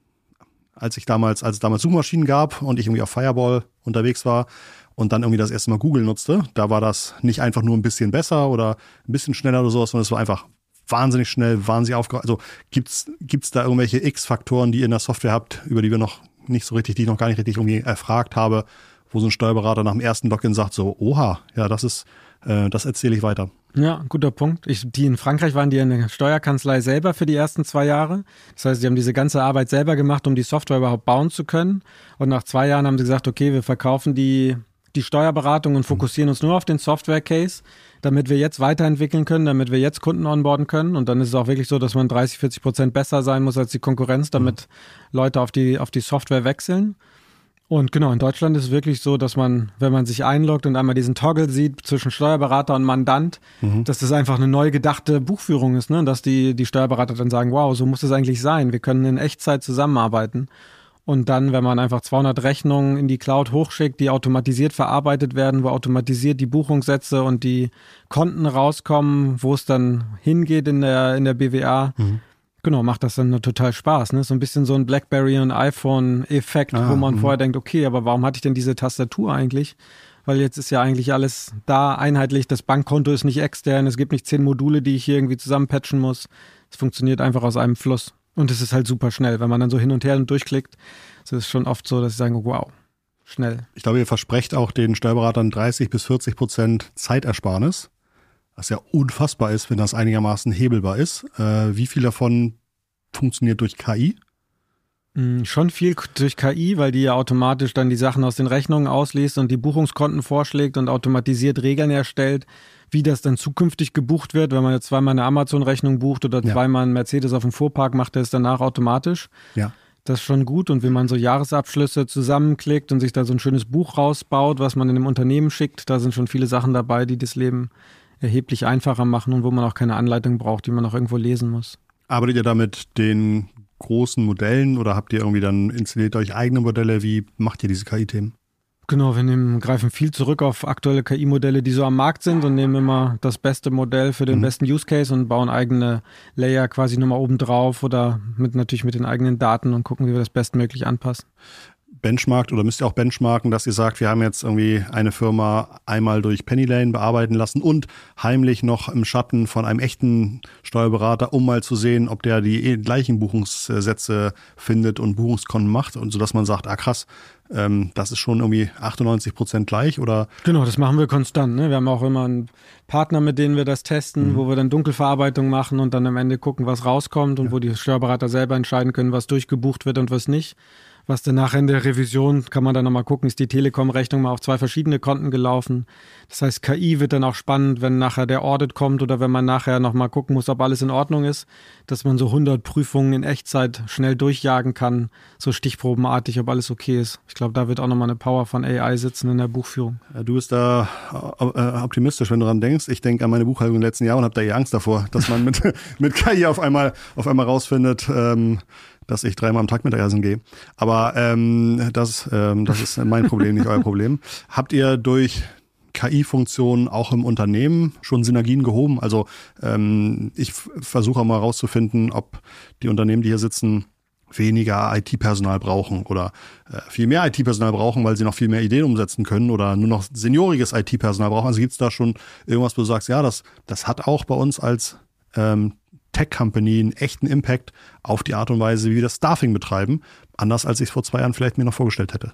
als es damals Suchmaschinen gab und ich irgendwie auf Fireball unterwegs war und dann irgendwie das erste Mal Google nutzte, da war das nicht einfach nur ein bisschen besser oder ein bisschen schneller oder sowas, sondern es war einfach wahnsinnig schnell, wahnsinnig aufgeräumt. Also gibt's da irgendwelche X-Faktoren, die ihr in der Software habt, über die wir noch nicht so richtig, die ich noch gar nicht richtig irgendwie erfragt habe, wo so ein Steuerberater nach dem ersten Login sagt so, oha, ja, das erzähle ich weiter. Ja, guter Punkt. Die in Frankreich waren die in der Steuerkanzlei selber für die ersten 2 Jahre. Das heißt, die haben diese ganze Arbeit selber gemacht, um die Software überhaupt bauen zu können. Und nach 2 Jahren haben sie gesagt, okay, wir verkaufen die Steuerberatung und fokussieren uns nur auf den Software-Case, damit wir jetzt weiterentwickeln können, damit wir jetzt Kunden onboarden können. Und dann ist es auch wirklich so, dass man 30-40% besser sein muss als die Konkurrenz, damit Leute auf die Software wechseln. Und genau, in Deutschland ist es wirklich so, dass man, wenn man sich einloggt und einmal diesen Toggle sieht zwischen Steuerberater und Mandant, dass das einfach eine neu gedachte Buchführung ist, ne? Dass die Steuerberater dann sagen, wow, so muss es eigentlich sein. Wir können in Echtzeit zusammenarbeiten. Und dann, wenn man einfach 200 Rechnungen in die Cloud hochschickt, die automatisiert verarbeitet werden, wo automatisiert die Buchungssätze und die Konten rauskommen, wo es dann hingeht in der BWA, genau, macht das dann total Spaß. Ne? So ein bisschen so ein BlackBerry und iPhone-Effekt, wo man vorher denkt, okay, aber warum hatte ich denn diese Tastatur eigentlich? Weil jetzt ist ja eigentlich alles da einheitlich, das Bankkonto ist nicht extern, es gibt nicht 10 Module, die ich hier irgendwie zusammenpatchen muss. Es funktioniert einfach aus einem Fluss. Und es ist halt super schnell, wenn man dann so hin und her und durchklickt. Es ist schon oft so, dass ich sage, wow, schnell. Ich glaube, ihr versprecht auch den Steuerberatern 30-40% Zeitersparnis, was ja unfassbar ist, wenn das einigermaßen hebelbar ist. Wie viel davon funktioniert durch KI? Schon viel durch KI, weil die ja automatisch dann die Sachen aus den Rechnungen ausliest und die Buchungskonten vorschlägt und automatisiert Regeln erstellt, wie das dann zukünftig gebucht wird. Wenn man jetzt zweimal eine Amazon-Rechnung bucht oder zweimal einen Mercedes auf dem Fuhrpark, macht er es danach automatisch. Ja. Das ist schon gut. Und wenn man so Jahresabschlüsse zusammenklickt und sich da so ein schönes Buch rausbaut, was man in dem Unternehmen schickt, da sind schon viele Sachen dabei, die das Leben erheblich einfacher machen und wo man auch keine Anleitung braucht, die man auch irgendwo lesen muss. Arbeitet ihr da mit den großen Modellen oder habt ihr irgendwie dann installiert euch eigene Modelle? Wie macht ihr diese KI-Themen? Genau, wir greifen viel zurück auf aktuelle KI-Modelle, die so am Markt sind und nehmen immer das beste Modell für den besten Use Case und bauen eigene Layer quasi nochmal oben drauf oder natürlich mit den eigenen Daten und gucken, wie wir das bestmöglich anpassen. Benchmarkt oder müsst ihr auch benchmarken, dass ihr sagt, wir haben jetzt irgendwie eine Firma einmal durch Penny bearbeiten lassen und heimlich noch im Schatten von einem echten Steuerberater, um mal zu sehen, ob der die gleichen Buchungssätze findet und Buchungskonten macht und so, dass man sagt, krass, das ist schon irgendwie 98% gleich oder? Genau, das machen wir konstant. Ne? Wir haben auch immer einen Partner, mit denen wir das testen, wo wir dann Dunkelverarbeitung machen und dann am Ende gucken, was rauskommt und wo die Steuerberater selber entscheiden können, was durchgebucht wird und was nicht. Was dann nachher in der Revision, kann man dann nochmal gucken, ist die Telekom-Rechnung mal auf 2 verschiedene Konten gelaufen. Das heißt, KI wird dann auch spannend, wenn nachher der Audit kommt oder wenn man nachher nochmal gucken muss, ob alles in Ordnung ist, dass man so 100 Prüfungen in Echtzeit schnell durchjagen kann, so stichprobenartig, ob alles okay ist. Ich glaube, da wird auch nochmal eine Power von AI sitzen in der Buchführung. Ja, du bist da optimistisch, wenn du dran denkst. Ich denke an meine Buchhaltung im letzten Jahr und habe da eher Angst davor, dass man mit KI auf einmal rausfindet, dass ich 3-mal am Tag Mittagessen gehe. Aber das ist mein Problem, nicht euer Problem. Habt ihr durch KI-Funktionen auch im Unternehmen schon Synergien gehoben? Also ich versuche mal rauszufinden, ob die Unternehmen, die hier sitzen, weniger IT-Personal brauchen oder viel mehr IT-Personal brauchen, weil sie noch viel mehr Ideen umsetzen können oder nur noch senioriges IT-Personal brauchen. Also gibt es da schon irgendwas, wo du sagst, ja, das hat auch bei uns als Tech-Company einen echten Impact auf die Art und Weise, wie wir das Staffing betreiben, anders als ich es vor 2 Jahren vielleicht mir noch vorgestellt hätte.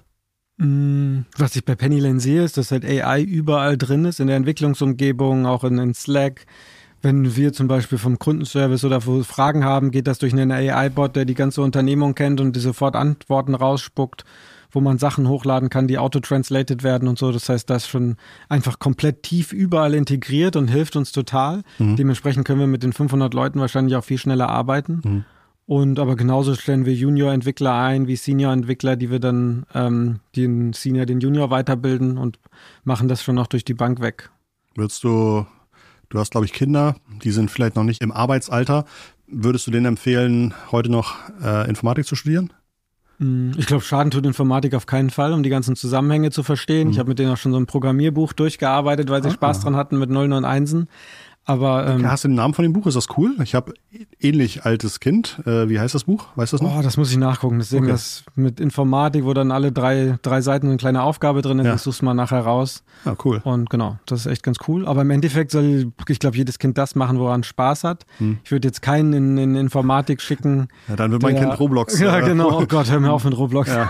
Was ich bei Penny Lane sehe, ist, dass halt AI überall drin ist, in der Entwicklungsumgebung, auch in Slack. Wenn wir zum Beispiel vom Kundenservice oder wo Fragen haben, geht das durch einen AI-Bot, der die ganze Unternehmung kennt und die sofort Antworten rausspuckt, wo man Sachen hochladen kann, die auto-translated werden und so. Das heißt, das ist schon einfach komplett tief überall integriert und hilft uns total. Dementsprechend können wir mit den 500 Leuten wahrscheinlich auch viel schneller arbeiten. Und aber genauso stellen wir Junior-Entwickler ein wie Senior-Entwickler, die wir dann den Senior, den Junior weiterbilden und machen das schon noch durch die Bank weg. Du hast, glaube ich, Kinder, die sind vielleicht noch nicht im Arbeitsalter. Würdest du denen empfehlen, heute noch Informatik zu studieren? Ich glaube, Schaden tut Informatik auf keinen Fall, um die ganzen Zusammenhänge zu verstehen. Ich habe mit denen auch schon so ein Programmierbuch durchgearbeitet, weil sie Spaß dran hatten mit Nullen und Einsen. Aber hast du den Namen von dem Buch? Ist das cool? Ich habe ähnlich altes Kind. Wie heißt das Buch? Weißt du das noch? Das muss ich nachgucken. Das ist irgendwas mit Informatik, wo dann alle drei Seiten eine kleine Aufgabe drin ist. Ja. Das suchst du mal nachher raus. Ja, cool. Und genau, das ist echt ganz cool. Aber im Endeffekt soll, ich glaube, jedes Kind das machen, woran es Spaß hat. Ich würde jetzt keinen in Informatik schicken. Ja, dann wird mein Kind Roblox. Ja, genau. Oh Gott, hör mir auf mit Roblox. Ja.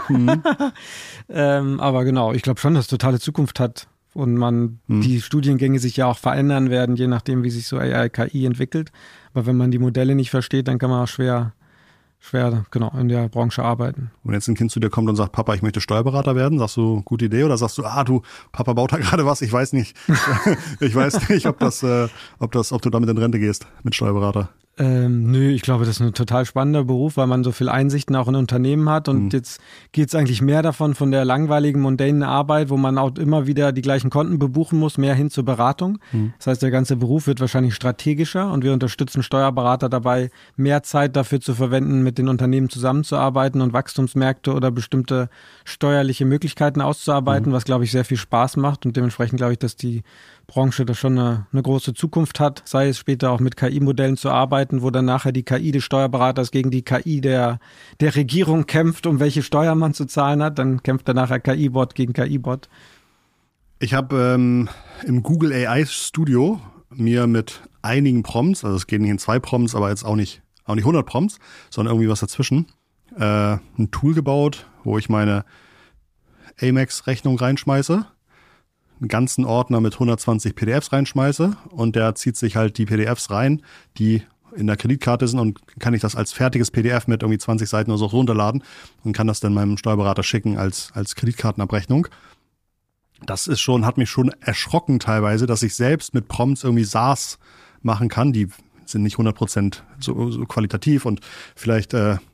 Aber genau, ich glaube schon, dass es totale Zukunft hat. Und die Studiengänge sich ja auch verändern werden, je nachdem, wie sich so AI, KI entwickelt. Aber wenn man die Modelle nicht versteht, dann kann man auch schwer genau in der Branche arbeiten. Wenn jetzt ein Kind zu dir kommt und sagt, Papa, ich möchte Steuerberater werden, sagst du, gute Idee? Oder sagst du, Papa baut da gerade was, ich weiß nicht. Ich weiß nicht, ob du damit in Rente gehst mit Steuerberater. Nö, ich glaube, das ist ein total spannender Beruf, weil man so viel Einsichten auch in Unternehmen hat und jetzt geht's eigentlich mehr davon von der langweiligen, mundanen Arbeit, wo man auch immer wieder die gleichen Konten bebuchen muss, mehr hin zur Beratung. Das heißt, der ganze Beruf wird wahrscheinlich strategischer und wir unterstützen Steuerberater dabei, mehr Zeit dafür zu verwenden, mit den Unternehmen zusammenzuarbeiten und Wachstumsmärkte oder bestimmte steuerliche Möglichkeiten auszuarbeiten, was, glaube ich, sehr viel Spaß macht und dementsprechend glaube ich, dass die Branche da schon eine große Zukunft hat, sei es später auch mit KI-Modellen zu arbeiten, wo dann nachher die KI des Steuerberaters gegen die KI der Regierung kämpft, um welche Steuern man zu zahlen hat, dann kämpft dann nachher KI-Bot gegen KI-Bot. Ich habe im Google AI Studio mir mit einigen Prompts, also es geht nicht in 2 Prompts, aber jetzt auch nicht 100 Prompts, sondern irgendwie was dazwischen, ein Tool gebaut, wo ich meine Amex-Rechnung reinschmeiße, einen ganzen Ordner mit 120 PDFs reinschmeiße und der zieht sich halt die PDFs rein, die in der Kreditkarte sind und kann ich das als fertiges PDF mit irgendwie 20 Seiten oder so runterladen und kann das dann meinem Steuerberater schicken als Kreditkartenabrechnung. Das ist hat mich schon erschrocken teilweise, dass ich selbst mit Prompts irgendwie SaaS machen kann. Die sind nicht 100% so qualitativ und vielleicht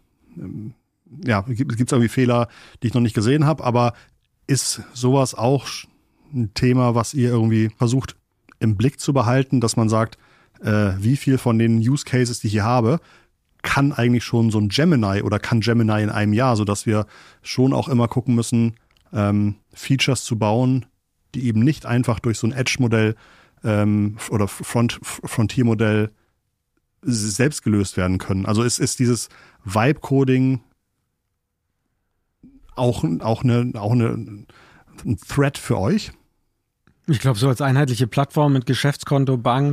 gibt's irgendwie Fehler, die ich noch nicht gesehen habe, aber ist sowas auch ein Thema, was ihr irgendwie versucht im Blick zu behalten, dass man sagt, wie viel von den Use Cases, die ich hier habe, kann eigentlich schon so ein Gemini oder kann Gemini in einem Jahr, sodass wir schon auch immer gucken müssen, Features zu bauen, die eben nicht einfach durch so ein Edge-Modell oder Frontier-Modell selbst gelöst werden können. Also ist dieses Vibe-Coding auch ein Threat für euch? Ich glaube, so als einheitliche Plattform mit Geschäftskonto, Bank,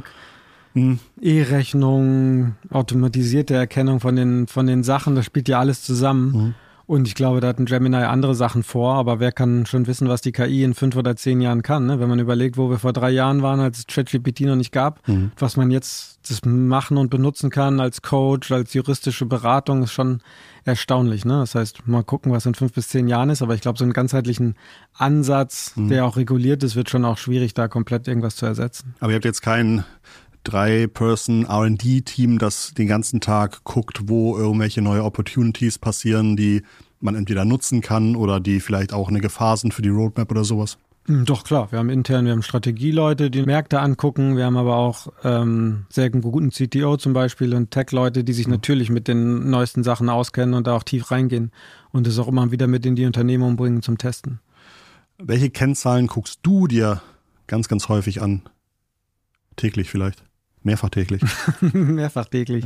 E-Rechnung, automatisierte Erkennung von den Sachen, das spielt ja alles zusammen. Und ich glaube, da hat ein Gemini andere Sachen vor, aber wer kann schon wissen, was die KI in 5 oder 10 Jahren kann, ne? Wenn man überlegt, wo wir vor 3 Jahren waren, als es ChatGPT noch nicht gab, was man jetzt das machen und benutzen kann als Coach, als juristische Beratung, ist schon erstaunlich, ne? Das heißt, mal gucken, was in 5 bis 10 Jahren ist, aber ich glaube, so einen ganzheitlichen Ansatz, der auch reguliert ist, wird schon auch schwierig, da komplett irgendwas zu ersetzen. Aber ihr habt jetzt keinen 3-Person R&D-Team, das den ganzen Tag guckt, wo irgendwelche neue Opportunities passieren, die man entweder nutzen kann oder die vielleicht auch eine Gefahr sind für die Roadmap oder sowas? Doch, klar. Wir haben Strategieleute, die Märkte angucken. Wir haben aber auch sehr guten CTO zum Beispiel und Tech-Leute, die sich natürlich mit den neuesten Sachen auskennen und da auch tief reingehen und das auch immer wieder mit in die Unternehmen bringen zum Testen. Welche Kennzahlen guckst du dir ganz, ganz häufig an? Täglich vielleicht? Mehrfach täglich. Mehrfach täglich.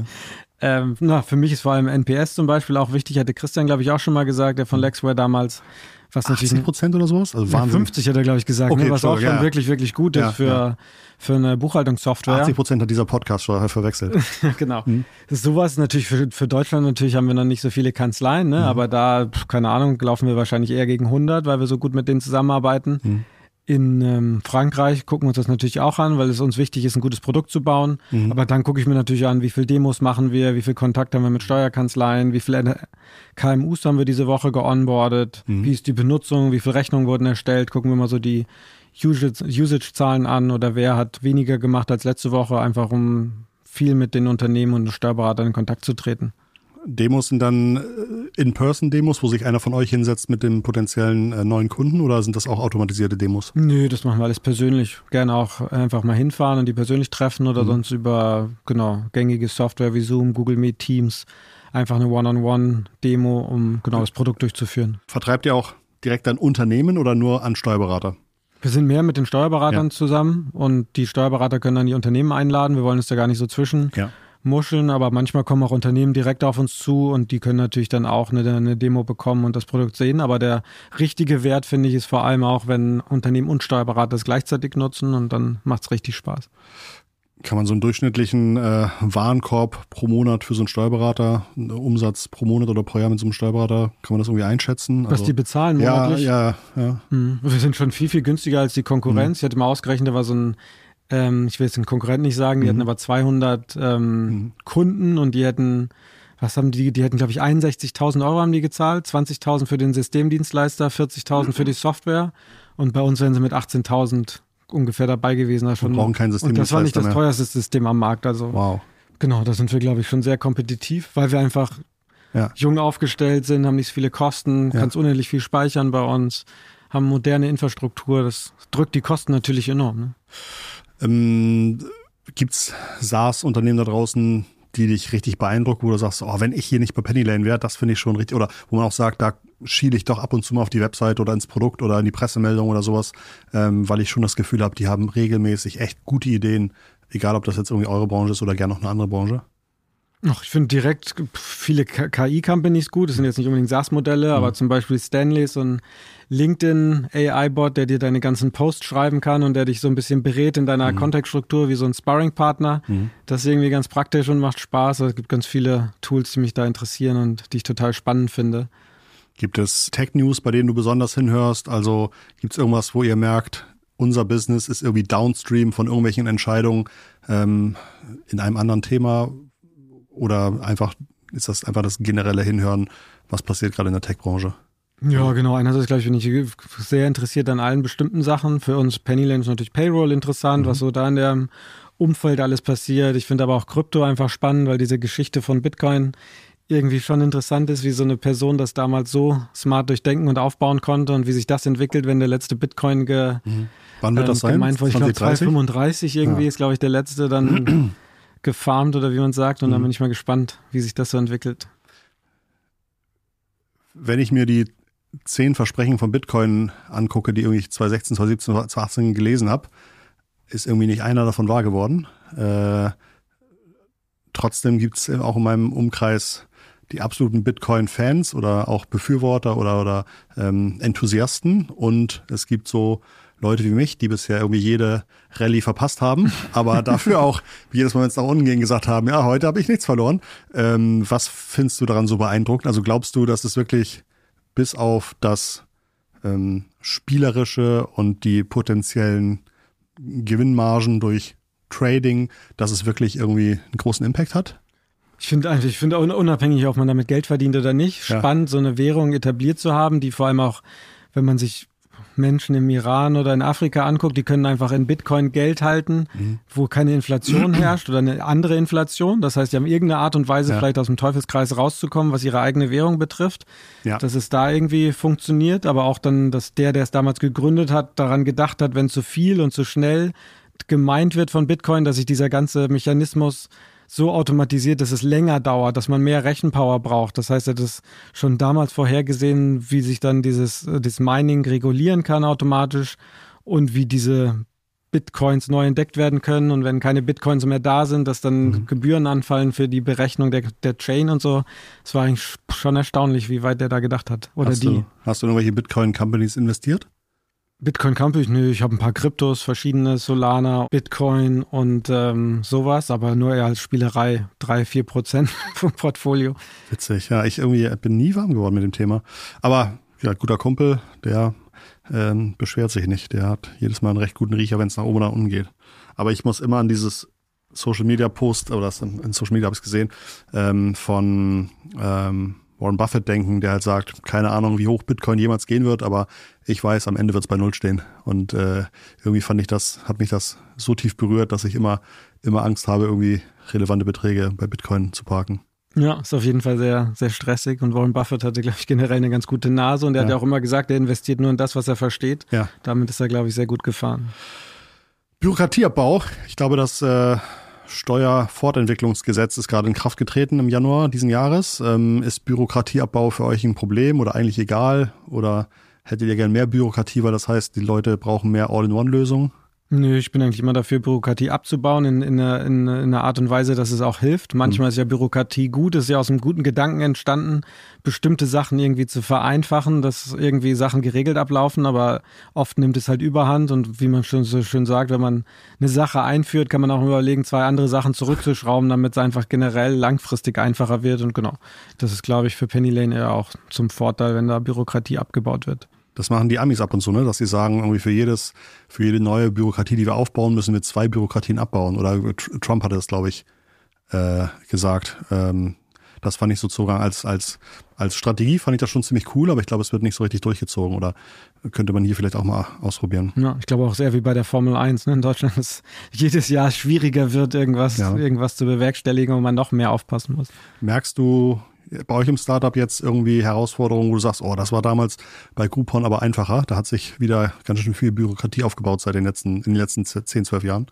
Ja. Für mich ist vor allem NPS zum Beispiel auch wichtig, hatte Christian, glaube ich, auch schon mal gesagt, der von Lexware damals. Was 80% oder sowas? Also Wahnsinn. 50 hat er, glaube ich, gesagt, okay, ne? Was auch schon wirklich, wirklich gut ist für eine Buchhaltungssoftware. 80% hat dieser Podcast schon verwechselt. Genau. Sowas natürlich für Deutschland, natürlich haben wir noch nicht so viele Kanzleien, ne? Aber da, keine Ahnung, laufen wir wahrscheinlich eher gegen 100, weil wir so gut mit denen zusammenarbeiten. In Frankreich gucken wir uns das natürlich auch an, weil es uns wichtig ist, ein gutes Produkt zu bauen. Aber dann gucke ich mir natürlich an, wie viele Demos machen wir, wie viel Kontakt haben wir mit Steuerkanzleien, wie viele KMUs haben wir diese Woche geonboardet, wie ist die Benutzung, wie viele Rechnungen wurden erstellt. Gucken wir mal so die Usage-Zahlen an oder wer hat weniger gemacht als letzte Woche, einfach um viel mit den Unternehmen und Steuerberatern in Kontakt zu treten. Demos sind dann In-Person-Demos, wo sich einer von euch hinsetzt mit dem potenziellen neuen Kunden, oder sind das auch automatisierte Demos? Nö, das machen wir alles persönlich. Gerne auch einfach mal hinfahren und die persönlich treffen oder sonst über gängige Software wie Zoom, Google Meet, Teams, einfach eine One-on-One-Demo, um das Produkt durchzuführen. Vertreibt ihr auch direkt an Unternehmen oder nur an Steuerberater? Wir sind mehr mit den Steuerberatern zusammen und die Steuerberater können dann die Unternehmen einladen. Wir wollen uns da gar nicht so muscheln, aber manchmal kommen auch Unternehmen direkt auf uns zu und die können natürlich dann auch eine Demo bekommen und das Produkt sehen. Aber der richtige Wert, finde ich, ist vor allem auch, wenn Unternehmen und Steuerberater das gleichzeitig nutzen und dann macht es richtig Spaß. Kann man so einen durchschnittlichen Warenkorb pro Monat für so einen Steuerberater, Umsatz pro Monat oder pro Jahr mit so einem Steuerberater, kann man das irgendwie einschätzen? Was die bezahlen monatlich? Ja. Wir sind schon viel, viel günstiger als die Konkurrenz. Ich hatte mal ausgerechnet, da war so ein ich will jetzt den Konkurrenten nicht sagen, die hatten aber 200 Kunden und die hätten, die hätten, glaube ich, 61.000 Euro haben die gezahlt, 20.000 für den Systemdienstleister, 40.000 für die Software und bei uns wären sie mit 18.000 ungefähr dabei gewesen. Wir brauchen kein Systemdienstleister. Und das war nicht das teuerste System am Markt. Also wow. Genau, da sind wir, glaube ich, schon sehr kompetitiv, weil wir einfach jung aufgestellt sind, haben nicht so viele Kosten, kannst unendlich viel speichern bei uns, haben moderne Infrastruktur, das drückt die Kosten natürlich enorm, ne? Gibt's SaaS-Unternehmen da draußen, die dich richtig beeindrucken, wo du sagst, wenn ich hier nicht bei Penny wäre, das finde ich schon richtig, oder wo man auch sagt, da schiele ich doch ab und zu mal auf die Website oder ins Produkt oder in die Pressemeldung oder sowas, weil ich schon das Gefühl habe, die haben regelmäßig echt gute Ideen, egal ob das jetzt irgendwie eure Branche ist oder gerne noch eine andere Branche. Ich finde direkt viele KI-Companies gut. Das sind jetzt nicht unbedingt SaaS-Modelle, aber zum Beispiel Stanley, so ein LinkedIn-AI-Bot, der dir deine ganzen Posts schreiben kann und der dich so ein bisschen berät in deiner Kontextstruktur wie so ein Sparring-Partner. Das ist irgendwie ganz praktisch und macht Spaß. Also es gibt ganz viele Tools, die mich da interessieren und die ich total spannend finde. Gibt es Tech-News, bei denen du besonders hinhörst? Also gibt es irgendwas, wo ihr merkt, unser Business ist irgendwie downstream von irgendwelchen Entscheidungen in einem anderen Thema? Oder ist das einfach das generelle Hinhören, was passiert gerade in der Tech-Branche? Ja, genau. Einerseits, glaube ich, bin ich sehr interessiert an allen bestimmten Sachen. Für uns Penny ist natürlich Payroll interessant, was so da in dem Umfeld alles passiert. Ich finde aber auch Krypto einfach spannend, weil diese Geschichte von Bitcoin irgendwie schon interessant ist, wie so eine Person das damals so smart durchdenken und aufbauen konnte und wie sich das entwickelt, wenn der letzte Bitcoin Wann wird das sein? Ich glaube 235 irgendwie ist, glaube ich, der letzte dann gefarmt oder wie man sagt. Und dann bin ich mal gespannt, wie sich das so entwickelt. Wenn ich mir die 10 Versprechen von Bitcoin angucke, die irgendwie 2016, 2017, 2018 gelesen habe, ist irgendwie nicht einer davon wahr geworden. Trotzdem gibt es auch in meinem Umkreis die absoluten Bitcoin-Fans oder auch Befürworter oder Enthusiasten. Und es gibt so Leute wie mich, die bisher irgendwie jede Rallye verpasst haben, aber dafür auch jedes Mal, wenn es nach unten ging, gesagt haben, ja, heute habe ich nichts verloren. Was findest du daran so beeindruckend? Also glaubst du, dass es wirklich bis auf das Spielerische und die potenziellen Gewinnmargen durch Trading, dass es wirklich irgendwie einen großen Impact hat? Ich finde unabhängig, ob man damit Geld verdient oder nicht, spannend, so eine Währung etabliert zu haben, die vor allem auch, wenn man sich Menschen im Iran oder in Afrika anguckt, die können einfach in Bitcoin Geld halten, wo keine Inflation herrscht oder eine andere Inflation. Das heißt, die haben irgendeine Art und Weise, vielleicht aus dem Teufelskreis rauszukommen, was ihre eigene Währung betrifft. Ja. Dass es da irgendwie funktioniert, aber auch dann, dass der es damals gegründet hat, daran gedacht hat, wenn zu viel und zu schnell gemeint wird von Bitcoin, dass sich dieser ganze Mechanismus so automatisiert, dass es länger dauert, dass man mehr Rechenpower braucht. Das heißt, er hat es schon damals vorhergesehen, wie sich dann dieses Mining regulieren kann automatisch und wie diese Bitcoins neu entdeckt werden können. Und wenn keine Bitcoins mehr da sind, dass dann Gebühren anfallen für die Berechnung der Chain und so. Es war eigentlich schon erstaunlich, wie weit der da gedacht hat. Oder hast du in irgendwelche Bitcoin-Companies investiert? Bitcoin Company, nö, ich habe ein paar Kryptos, verschiedene, Solana, Bitcoin und sowas, aber nur eher als Spielerei, 3-4% vom Portfolio. Witzig, ja, ich irgendwie bin nie warm geworden mit dem Thema. Aber ja, guter Kumpel, der beschwert sich nicht, der hat jedes Mal einen recht guten Riecher, wenn es nach oben oder nach unten geht. Aber ich muss immer an dieses Social Media Post, oder das in Social Media habe ich es gesehen, von Warren Buffett denken, der halt sagt, keine Ahnung, wie hoch Bitcoin jemals gehen wird, aber ich weiß, am Ende wird es bei 0 stehen. Und irgendwie hat mich das so tief berührt, dass ich immer Angst habe, irgendwie relevante Beträge bei Bitcoin zu parken. Ja, ist auf jeden Fall sehr, sehr stressig. Und Warren Buffett hatte, glaube ich, generell eine ganz gute Nase. Und er hat ja auch immer gesagt, er investiert nur in das, was er versteht. Ja. Damit ist er, glaube ich, sehr gut gefahren. Bürokratieabbau. Ich glaube, das Steuerfortentwicklungsgesetz ist gerade in Kraft getreten im Januar diesen Jahres. Ist Bürokratieabbau für euch ein Problem oder eigentlich egal? Oder hättet ihr gern mehr Bürokratie, weil das heißt, die Leute brauchen mehr All-in-One-Lösungen? Nö, ich bin eigentlich immer dafür, Bürokratie abzubauen in einer Art und Weise, dass es auch hilft. Manchmal ist ja Bürokratie gut, ist ja aus einem guten Gedanken entstanden, bestimmte Sachen irgendwie zu vereinfachen, dass irgendwie Sachen geregelt ablaufen, aber oft nimmt es halt Überhand und wie man schon so schön sagt, wenn man eine Sache einführt, kann man auch überlegen, 2 andere Sachen zurückzuschrauben, damit es einfach generell langfristig einfacher wird und genau, das ist, glaube ich, für Penny eher auch zum Vorteil, wenn da Bürokratie abgebaut wird. Das machen die Amis ab und zu, ne? Dass sie sagen, irgendwie für jede neue Bürokratie, die wir aufbauen, müssen wir 2 Bürokratien abbauen. Oder Trump hatte das, glaube ich, gesagt. Das fand ich sozusagen als Strategie fand ich das schon ziemlich cool, aber ich glaube, es wird nicht so richtig durchgezogen. Oder könnte man hier vielleicht auch mal ausprobieren. Ja, ich glaube auch sehr wie bei der Formel 1, ne? In Deutschland, dass jedes Jahr schwieriger wird, irgendwas zu bewerkstelligen und man noch mehr aufpassen muss. Merkst du bei euch im Startup jetzt irgendwie Herausforderungen, wo du sagst, oh, das war damals bei Groupon aber einfacher. Da hat sich wieder ganz schön viel Bürokratie aufgebaut in den letzten 10, 12 Jahren?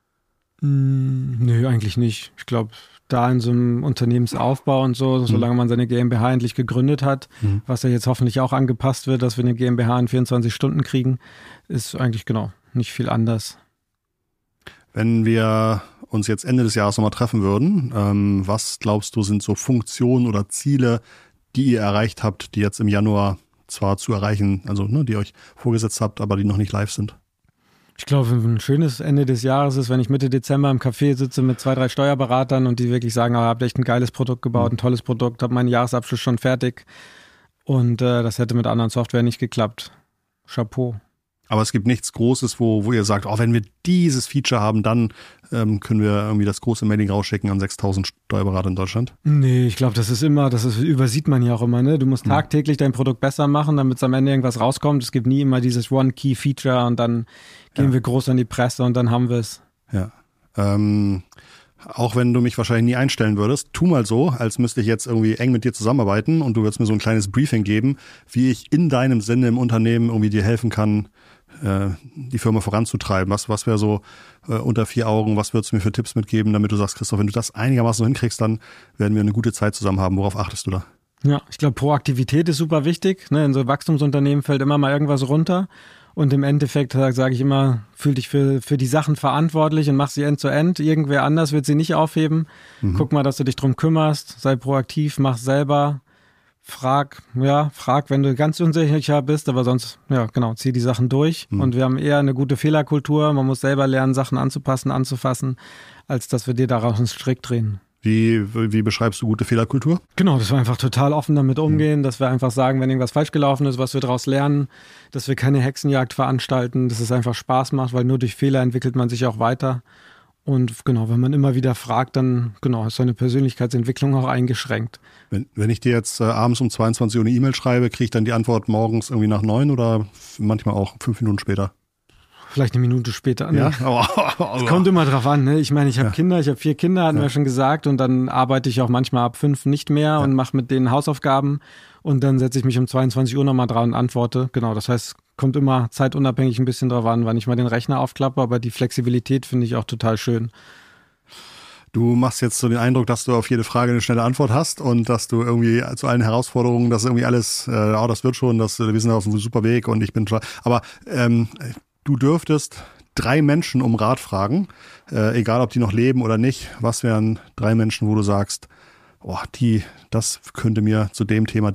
Nö, eigentlich nicht. Ich glaube, da in so einem Unternehmensaufbau und so, solange man seine GmbH endlich gegründet hat, was ja jetzt hoffentlich auch angepasst wird, dass wir eine GmbH in 24 Stunden kriegen, ist eigentlich genau nicht viel anders. Wenn wir uns jetzt Ende des Jahres nochmal treffen würden, was glaubst du sind so Funktionen oder Ziele, die ihr erreicht habt, die jetzt im Januar zwar zu erreichen, also die ihr euch vorgesetzt habt, aber die noch nicht live sind? Ich glaube, ein schönes Ende des Jahres ist, wenn ich Mitte Dezember im Café sitze mit 2, 3 Steuerberatern und die wirklich sagen, habt echt ein geiles Produkt gebaut, ein tolles Produkt, habe meinen Jahresabschluss schon fertig und das hätte mit anderen Software nicht geklappt. Chapeau. Aber es gibt nichts Großes, wo ihr sagt, wenn wir dieses Feature haben, dann können wir irgendwie das große Mailing rausschicken an 6.000 Steuerberater in Deutschland? Nee, ich glaube, das übersieht man ja auch immer, ne? Du musst tagtäglich dein Produkt besser machen, damit es am Ende irgendwas rauskommt. Es gibt nie immer dieses One-Key-Feature und dann gehen wir groß an die Presse und dann haben wir es. Ja. Auch wenn du mich wahrscheinlich nie einstellen würdest, tu mal so, als müsste ich jetzt irgendwie eng mit dir zusammenarbeiten und du würdest mir so ein kleines Briefing geben, wie ich in deinem Sinne im Unternehmen irgendwie dir helfen kann, die Firma voranzutreiben? Was wäre so unter 4 Augen, was würdest du mir für Tipps mitgeben, damit du sagst, Christoph, wenn du das einigermaßen so hinkriegst, dann werden wir eine gute Zeit zusammen haben. Worauf achtest du da? Ja, ich glaube, Proaktivität ist super wichtig. Ne? In so Wachstumsunternehmen fällt immer mal irgendwas runter. Und im Endeffekt sage ich immer, fühl dich für die Sachen verantwortlich und mach sie end-to-end. Irgendwer anders wird sie nicht aufheben. Guck mal, dass du dich drum kümmerst. Sei proaktiv, mach selber. Frag, wenn du ganz unsicher bist, aber sonst, zieh die Sachen durch. Und wir haben eher eine gute Fehlerkultur. Man muss selber lernen, Sachen anzupassen, anzufassen, als dass wir dir daraus einen Strick drehen. Wie beschreibst du gute Fehlerkultur? Genau, dass wir einfach total offen damit umgehen, dass wir einfach sagen, wenn irgendwas falsch gelaufen ist, was wir daraus lernen, dass wir keine Hexenjagd veranstalten, dass es einfach Spaß macht, weil nur durch Fehler entwickelt man sich auch weiter. Und genau, wenn man immer wieder fragt, dann ist seine Persönlichkeitsentwicklung auch eingeschränkt. Wenn ich dir jetzt abends um 22 Uhr eine E-Mail schreibe, kriege ich dann die Antwort morgens irgendwie nach 9 oder manchmal auch 5 Minuten später? Vielleicht eine Minute später. Ne? Ja? Es kommt immer drauf an. Ne? Ich meine, ich habe Kinder, ich habe 4 Kinder, hatten wir schon gesagt. Und dann arbeite ich auch manchmal ab 5 nicht mehr und mache mit denen Hausaufgaben. Und dann setze ich mich um 22 Uhr nochmal dran und antworte. Genau, das heißt, kommt immer zeitunabhängig ein bisschen drauf an, wann ich mal den Rechner aufklappe. Aber die Flexibilität finde ich auch total schön. Du machst jetzt so den Eindruck, dass du auf jede Frage eine schnelle Antwort hast und dass du irgendwie zu allen Herausforderungen, dass irgendwie alles, das wird schon, wir sind auf einem super Weg und ich bin schon. Aber du dürftest 3 Menschen um Rat fragen, egal ob die noch leben oder nicht. Was wären 3 Menschen, wo du sagst, das könnte mir zu dem Thema,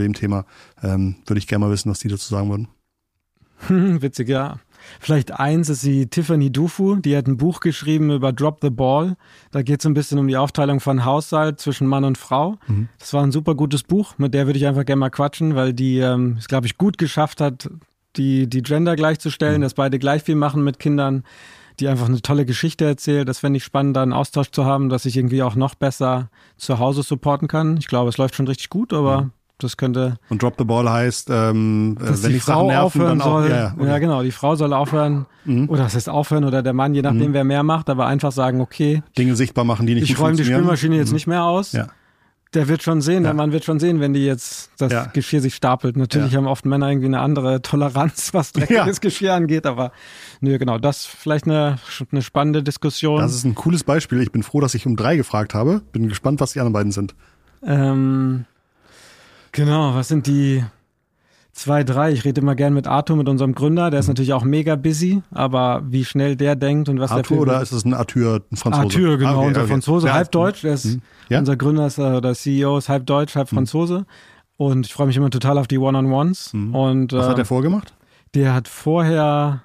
würde ich gerne mal wissen, was die dazu sagen würden. Witzig, ja. Vielleicht eins ist die Tiffany Dufu, die hat ein Buch geschrieben über Drop the Ball. Da geht es so ein bisschen um die Aufteilung von Haushalt zwischen Mann und Frau. Das war ein super gutes Buch, mit der würde ich einfach gerne mal quatschen, weil die es, glaube ich, gut geschafft hat, die Gender gleichzustellen, dass beide gleich viel machen mit Kindern, die einfach eine tolle Geschichte erzählt. Das fände ich spannend, da einen Austausch zu haben, dass ich irgendwie auch noch besser zu Hause supporten kann. Ich glaube, es läuft schon richtig gut, aber das könnte... Und Drop the Ball heißt, wenn die Frau aufhören soll. Ja, genau, die Frau soll aufhören. Oder das heißt aufhören oder der Mann, je nachdem, wer mehr macht, aber einfach sagen, okay. Dinge sichtbar machen, die nicht gut funktionieren. Ich räume die Spülmaschine jetzt nicht mehr aus. Ja. Der wird schon sehen, der Mann wird schon sehen, wenn die jetzt das Geschirr sich stapelt. Natürlich haben oft Männer irgendwie eine andere Toleranz, was dreckiges Geschirr angeht, aber genau, das vielleicht eine spannende Diskussion. Das ist ein cooles Beispiel. Ich bin froh, dass ich um 3 gefragt habe. Bin gespannt, was die anderen beiden sind. Genau, was sind die 2, 3? Ich rede immer gern mit Arthur, mit unserem Gründer. Der ist natürlich auch mega busy, aber wie schnell der denkt und was Arthur oder ist es ein Arthur, ein Franzose? Arthur, genau, unser Franzose, halb Deutsch. Der ist unser Gründer oder CEO ist halb Deutsch, halb Franzose. Und ich freue mich immer total auf die One-on-Ones. Und was hat der vorher gemacht? Der hat vorher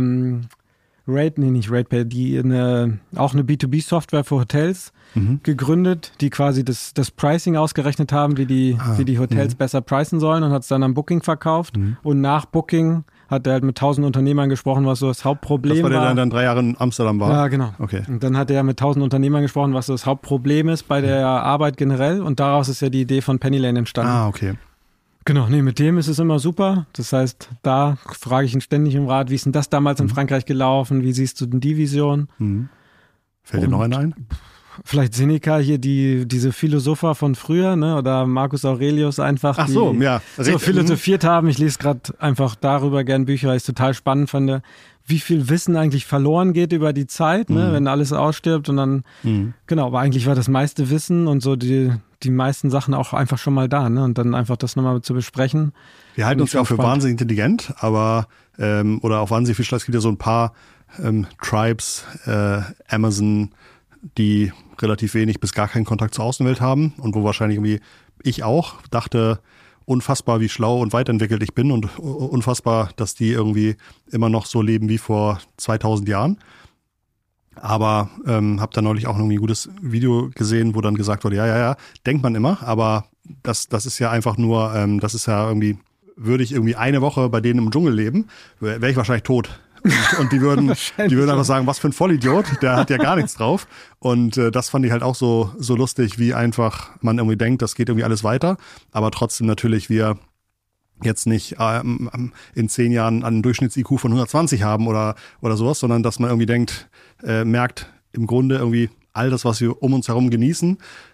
auch eine B2B-Software für Hotels gegründet, die quasi das Pricing ausgerechnet haben, wie die Hotels besser pricen sollen, und hat es dann am Booking verkauft. Und nach Booking hat er halt mit 1000 Unternehmern gesprochen, was so das Hauptproblem war. Das war der dann 3 Jahre in Amsterdam war? Ja, genau. Okay. Und dann hat er mit 1000 Unternehmern gesprochen, was so das Hauptproblem ist bei der Arbeit generell. Und daraus ist ja die Idee von Pennylane entstanden. Ah, okay. Genau, mit dem ist es immer super. Das heißt, da frage ich ihn ständig im Rat, wie ist denn das damals in Frankreich gelaufen? Wie siehst du denn die Vision? Fällt dir noch einer ein? Vielleicht Seneca hier, diese Philosopher von früher, ne? Oder Marcus Aurelius einfach, Ach so, so philosophiert haben. Ich lese gerade einfach darüber gern Bücher, weil ich es total spannend fand, wie viel Wissen eigentlich verloren geht über die Zeit, ne? Wenn alles ausstirbt und dann, genau, aber eigentlich war das meiste Wissen und so die meisten Sachen auch einfach schon mal da, ne? Und dann einfach das nochmal zu besprechen. Wir halten uns ja auch für wahnsinnig intelligent, aber oder auch wahnsinnig viel Schleiß. Es gibt ja so ein paar Tribes, Amazon, die relativ wenig bis gar keinen Kontakt zur Außenwelt haben und wo wahrscheinlich irgendwie ich auch dachte, unfassbar, wie schlau und weiterentwickelt ich bin und unfassbar, dass die irgendwie immer noch so leben wie vor 2000 Jahren. Aber habe da neulich auch noch ein gutes Video gesehen, wo dann gesagt wurde, ja, denkt man immer, aber das ist ja einfach nur, das ist ja irgendwie, würde ich irgendwie eine Woche bei denen im Dschungel leben, wäre ich wahrscheinlich tot. Und die würden einfach sagen, was für ein Vollidiot, der hat ja gar nichts drauf. Und das fand ich halt auch so lustig, wie einfach man irgendwie denkt, das geht irgendwie alles weiter. Aber trotzdem natürlich wir jetzt nicht in 10 Jahren einen Durchschnitts-IQ von 120 haben oder sowas, sondern dass man irgendwie merkt, im Grunde irgendwie all das, was wir um uns herum genießen,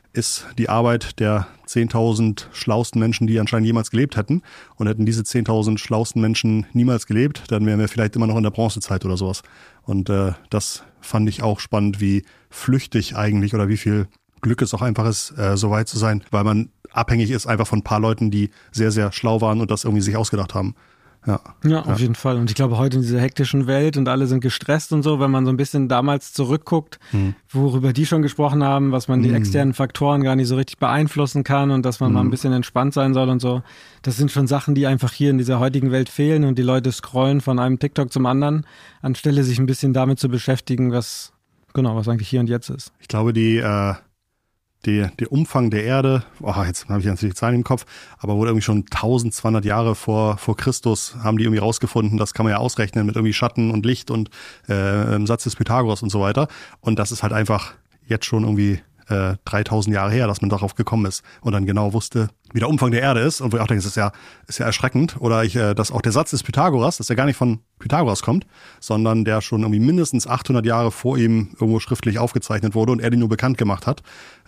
ist die Arbeit der 10.000 schlauesten Menschen, die anscheinend jemals gelebt hätten. Und hätten diese 10.000 schlauesten Menschen niemals gelebt, dann wären wir vielleicht immer noch in der Bronzezeit oder sowas. Und das fand ich auch spannend, wie flüchtig eigentlich oder wie viel Glück es auch einfach ist, so weit zu sein, weil man abhängig ist einfach von ein paar Leuten, die sehr, sehr schlau waren und das irgendwie sich ausgedacht haben. Ja, auf jeden Fall. Und ich glaube, heute in dieser hektischen Welt und alle sind gestresst und so, wenn man so ein bisschen damals zurückguckt, worüber die schon gesprochen haben, was man die externen Faktoren gar nicht so richtig beeinflussen kann und dass man mal ein bisschen entspannt sein soll und so. Das sind schon Sachen, die einfach hier in dieser heutigen Welt fehlen und die Leute scrollen von einem TikTok zum anderen, anstelle sich ein bisschen damit zu beschäftigen, was eigentlich hier und jetzt ist. Ich glaube, der Umfang der Erde, jetzt habe ich natürlich die Zahlen im Kopf, aber wurde irgendwie schon 1200 Jahre vor Christus, haben die irgendwie rausgefunden, das kann man ja ausrechnen mit irgendwie Schatten und Licht und Satz des Pythagoras und so weiter. Und das ist halt einfach jetzt schon irgendwie 3000 Jahre her, dass man darauf gekommen ist und dann genau wusste, wie der Umfang der Erde ist. Und wo ich auch denke, das ist ja erschreckend. Oder dass auch der Satz des Pythagoras, dass der gar nicht von Pythagoras kommt, sondern der schon irgendwie mindestens 800 Jahre vor ihm irgendwo schriftlich aufgezeichnet wurde und er den nur bekannt gemacht hat.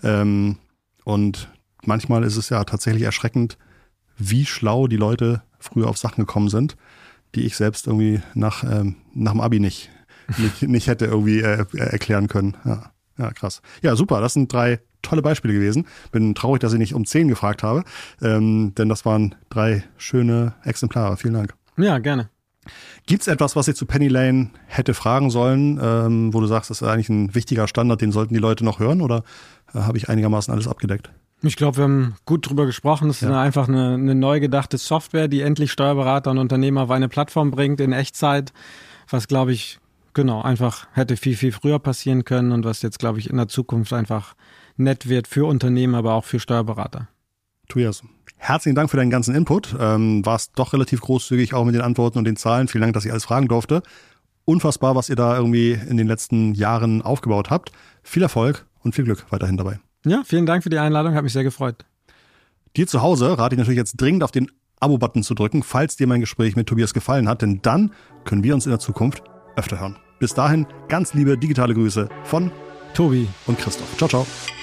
Und manchmal ist es ja tatsächlich erschreckend, wie schlau die Leute früher auf Sachen gekommen sind, die ich selbst irgendwie nach dem Abi nicht hätte irgendwie erklären können. Ja, krass. Ja, super. Das sind 3 tolle Beispiele gewesen. Bin traurig, dass ich nicht um 10 gefragt habe, denn das waren 3 schöne Exemplare. Vielen Dank. Ja, gerne. Gibt's etwas, was ich zu Penny Lane hätte fragen sollen, wo du sagst, das ist eigentlich ein wichtiger Standard, den sollten die Leute noch hören, oder habe ich einigermaßen alles abgedeckt? Ich glaube, wir haben gut drüber gesprochen. Es ist einfach eine neu gedachte Software, die endlich Steuerberater und Unternehmer auf eine Plattform bringt in Echtzeit, was, glaube ich, einfach hätte viel, viel früher passieren können und was jetzt, glaube ich, in der Zukunft einfach nett wird für Unternehmen, aber auch für Steuerberater. Tobias, herzlichen Dank für deinen ganzen Input. Warst doch relativ großzügig auch mit den Antworten und den Zahlen. Vielen Dank, dass ich alles fragen durfte. Unfassbar, was ihr da irgendwie in den letzten Jahren aufgebaut habt. Viel Erfolg und viel Glück weiterhin dabei. Ja, vielen Dank für die Einladung, hat mich sehr gefreut. Dir zu Hause rate ich natürlich jetzt dringend auf den Abo-Button zu drücken, falls dir mein Gespräch mit Tobias gefallen hat, denn dann können wir uns in der Zukunft öfter hören. Bis dahin ganz liebe digitale Grüße von Tobi und Christoph. Ciao, ciao.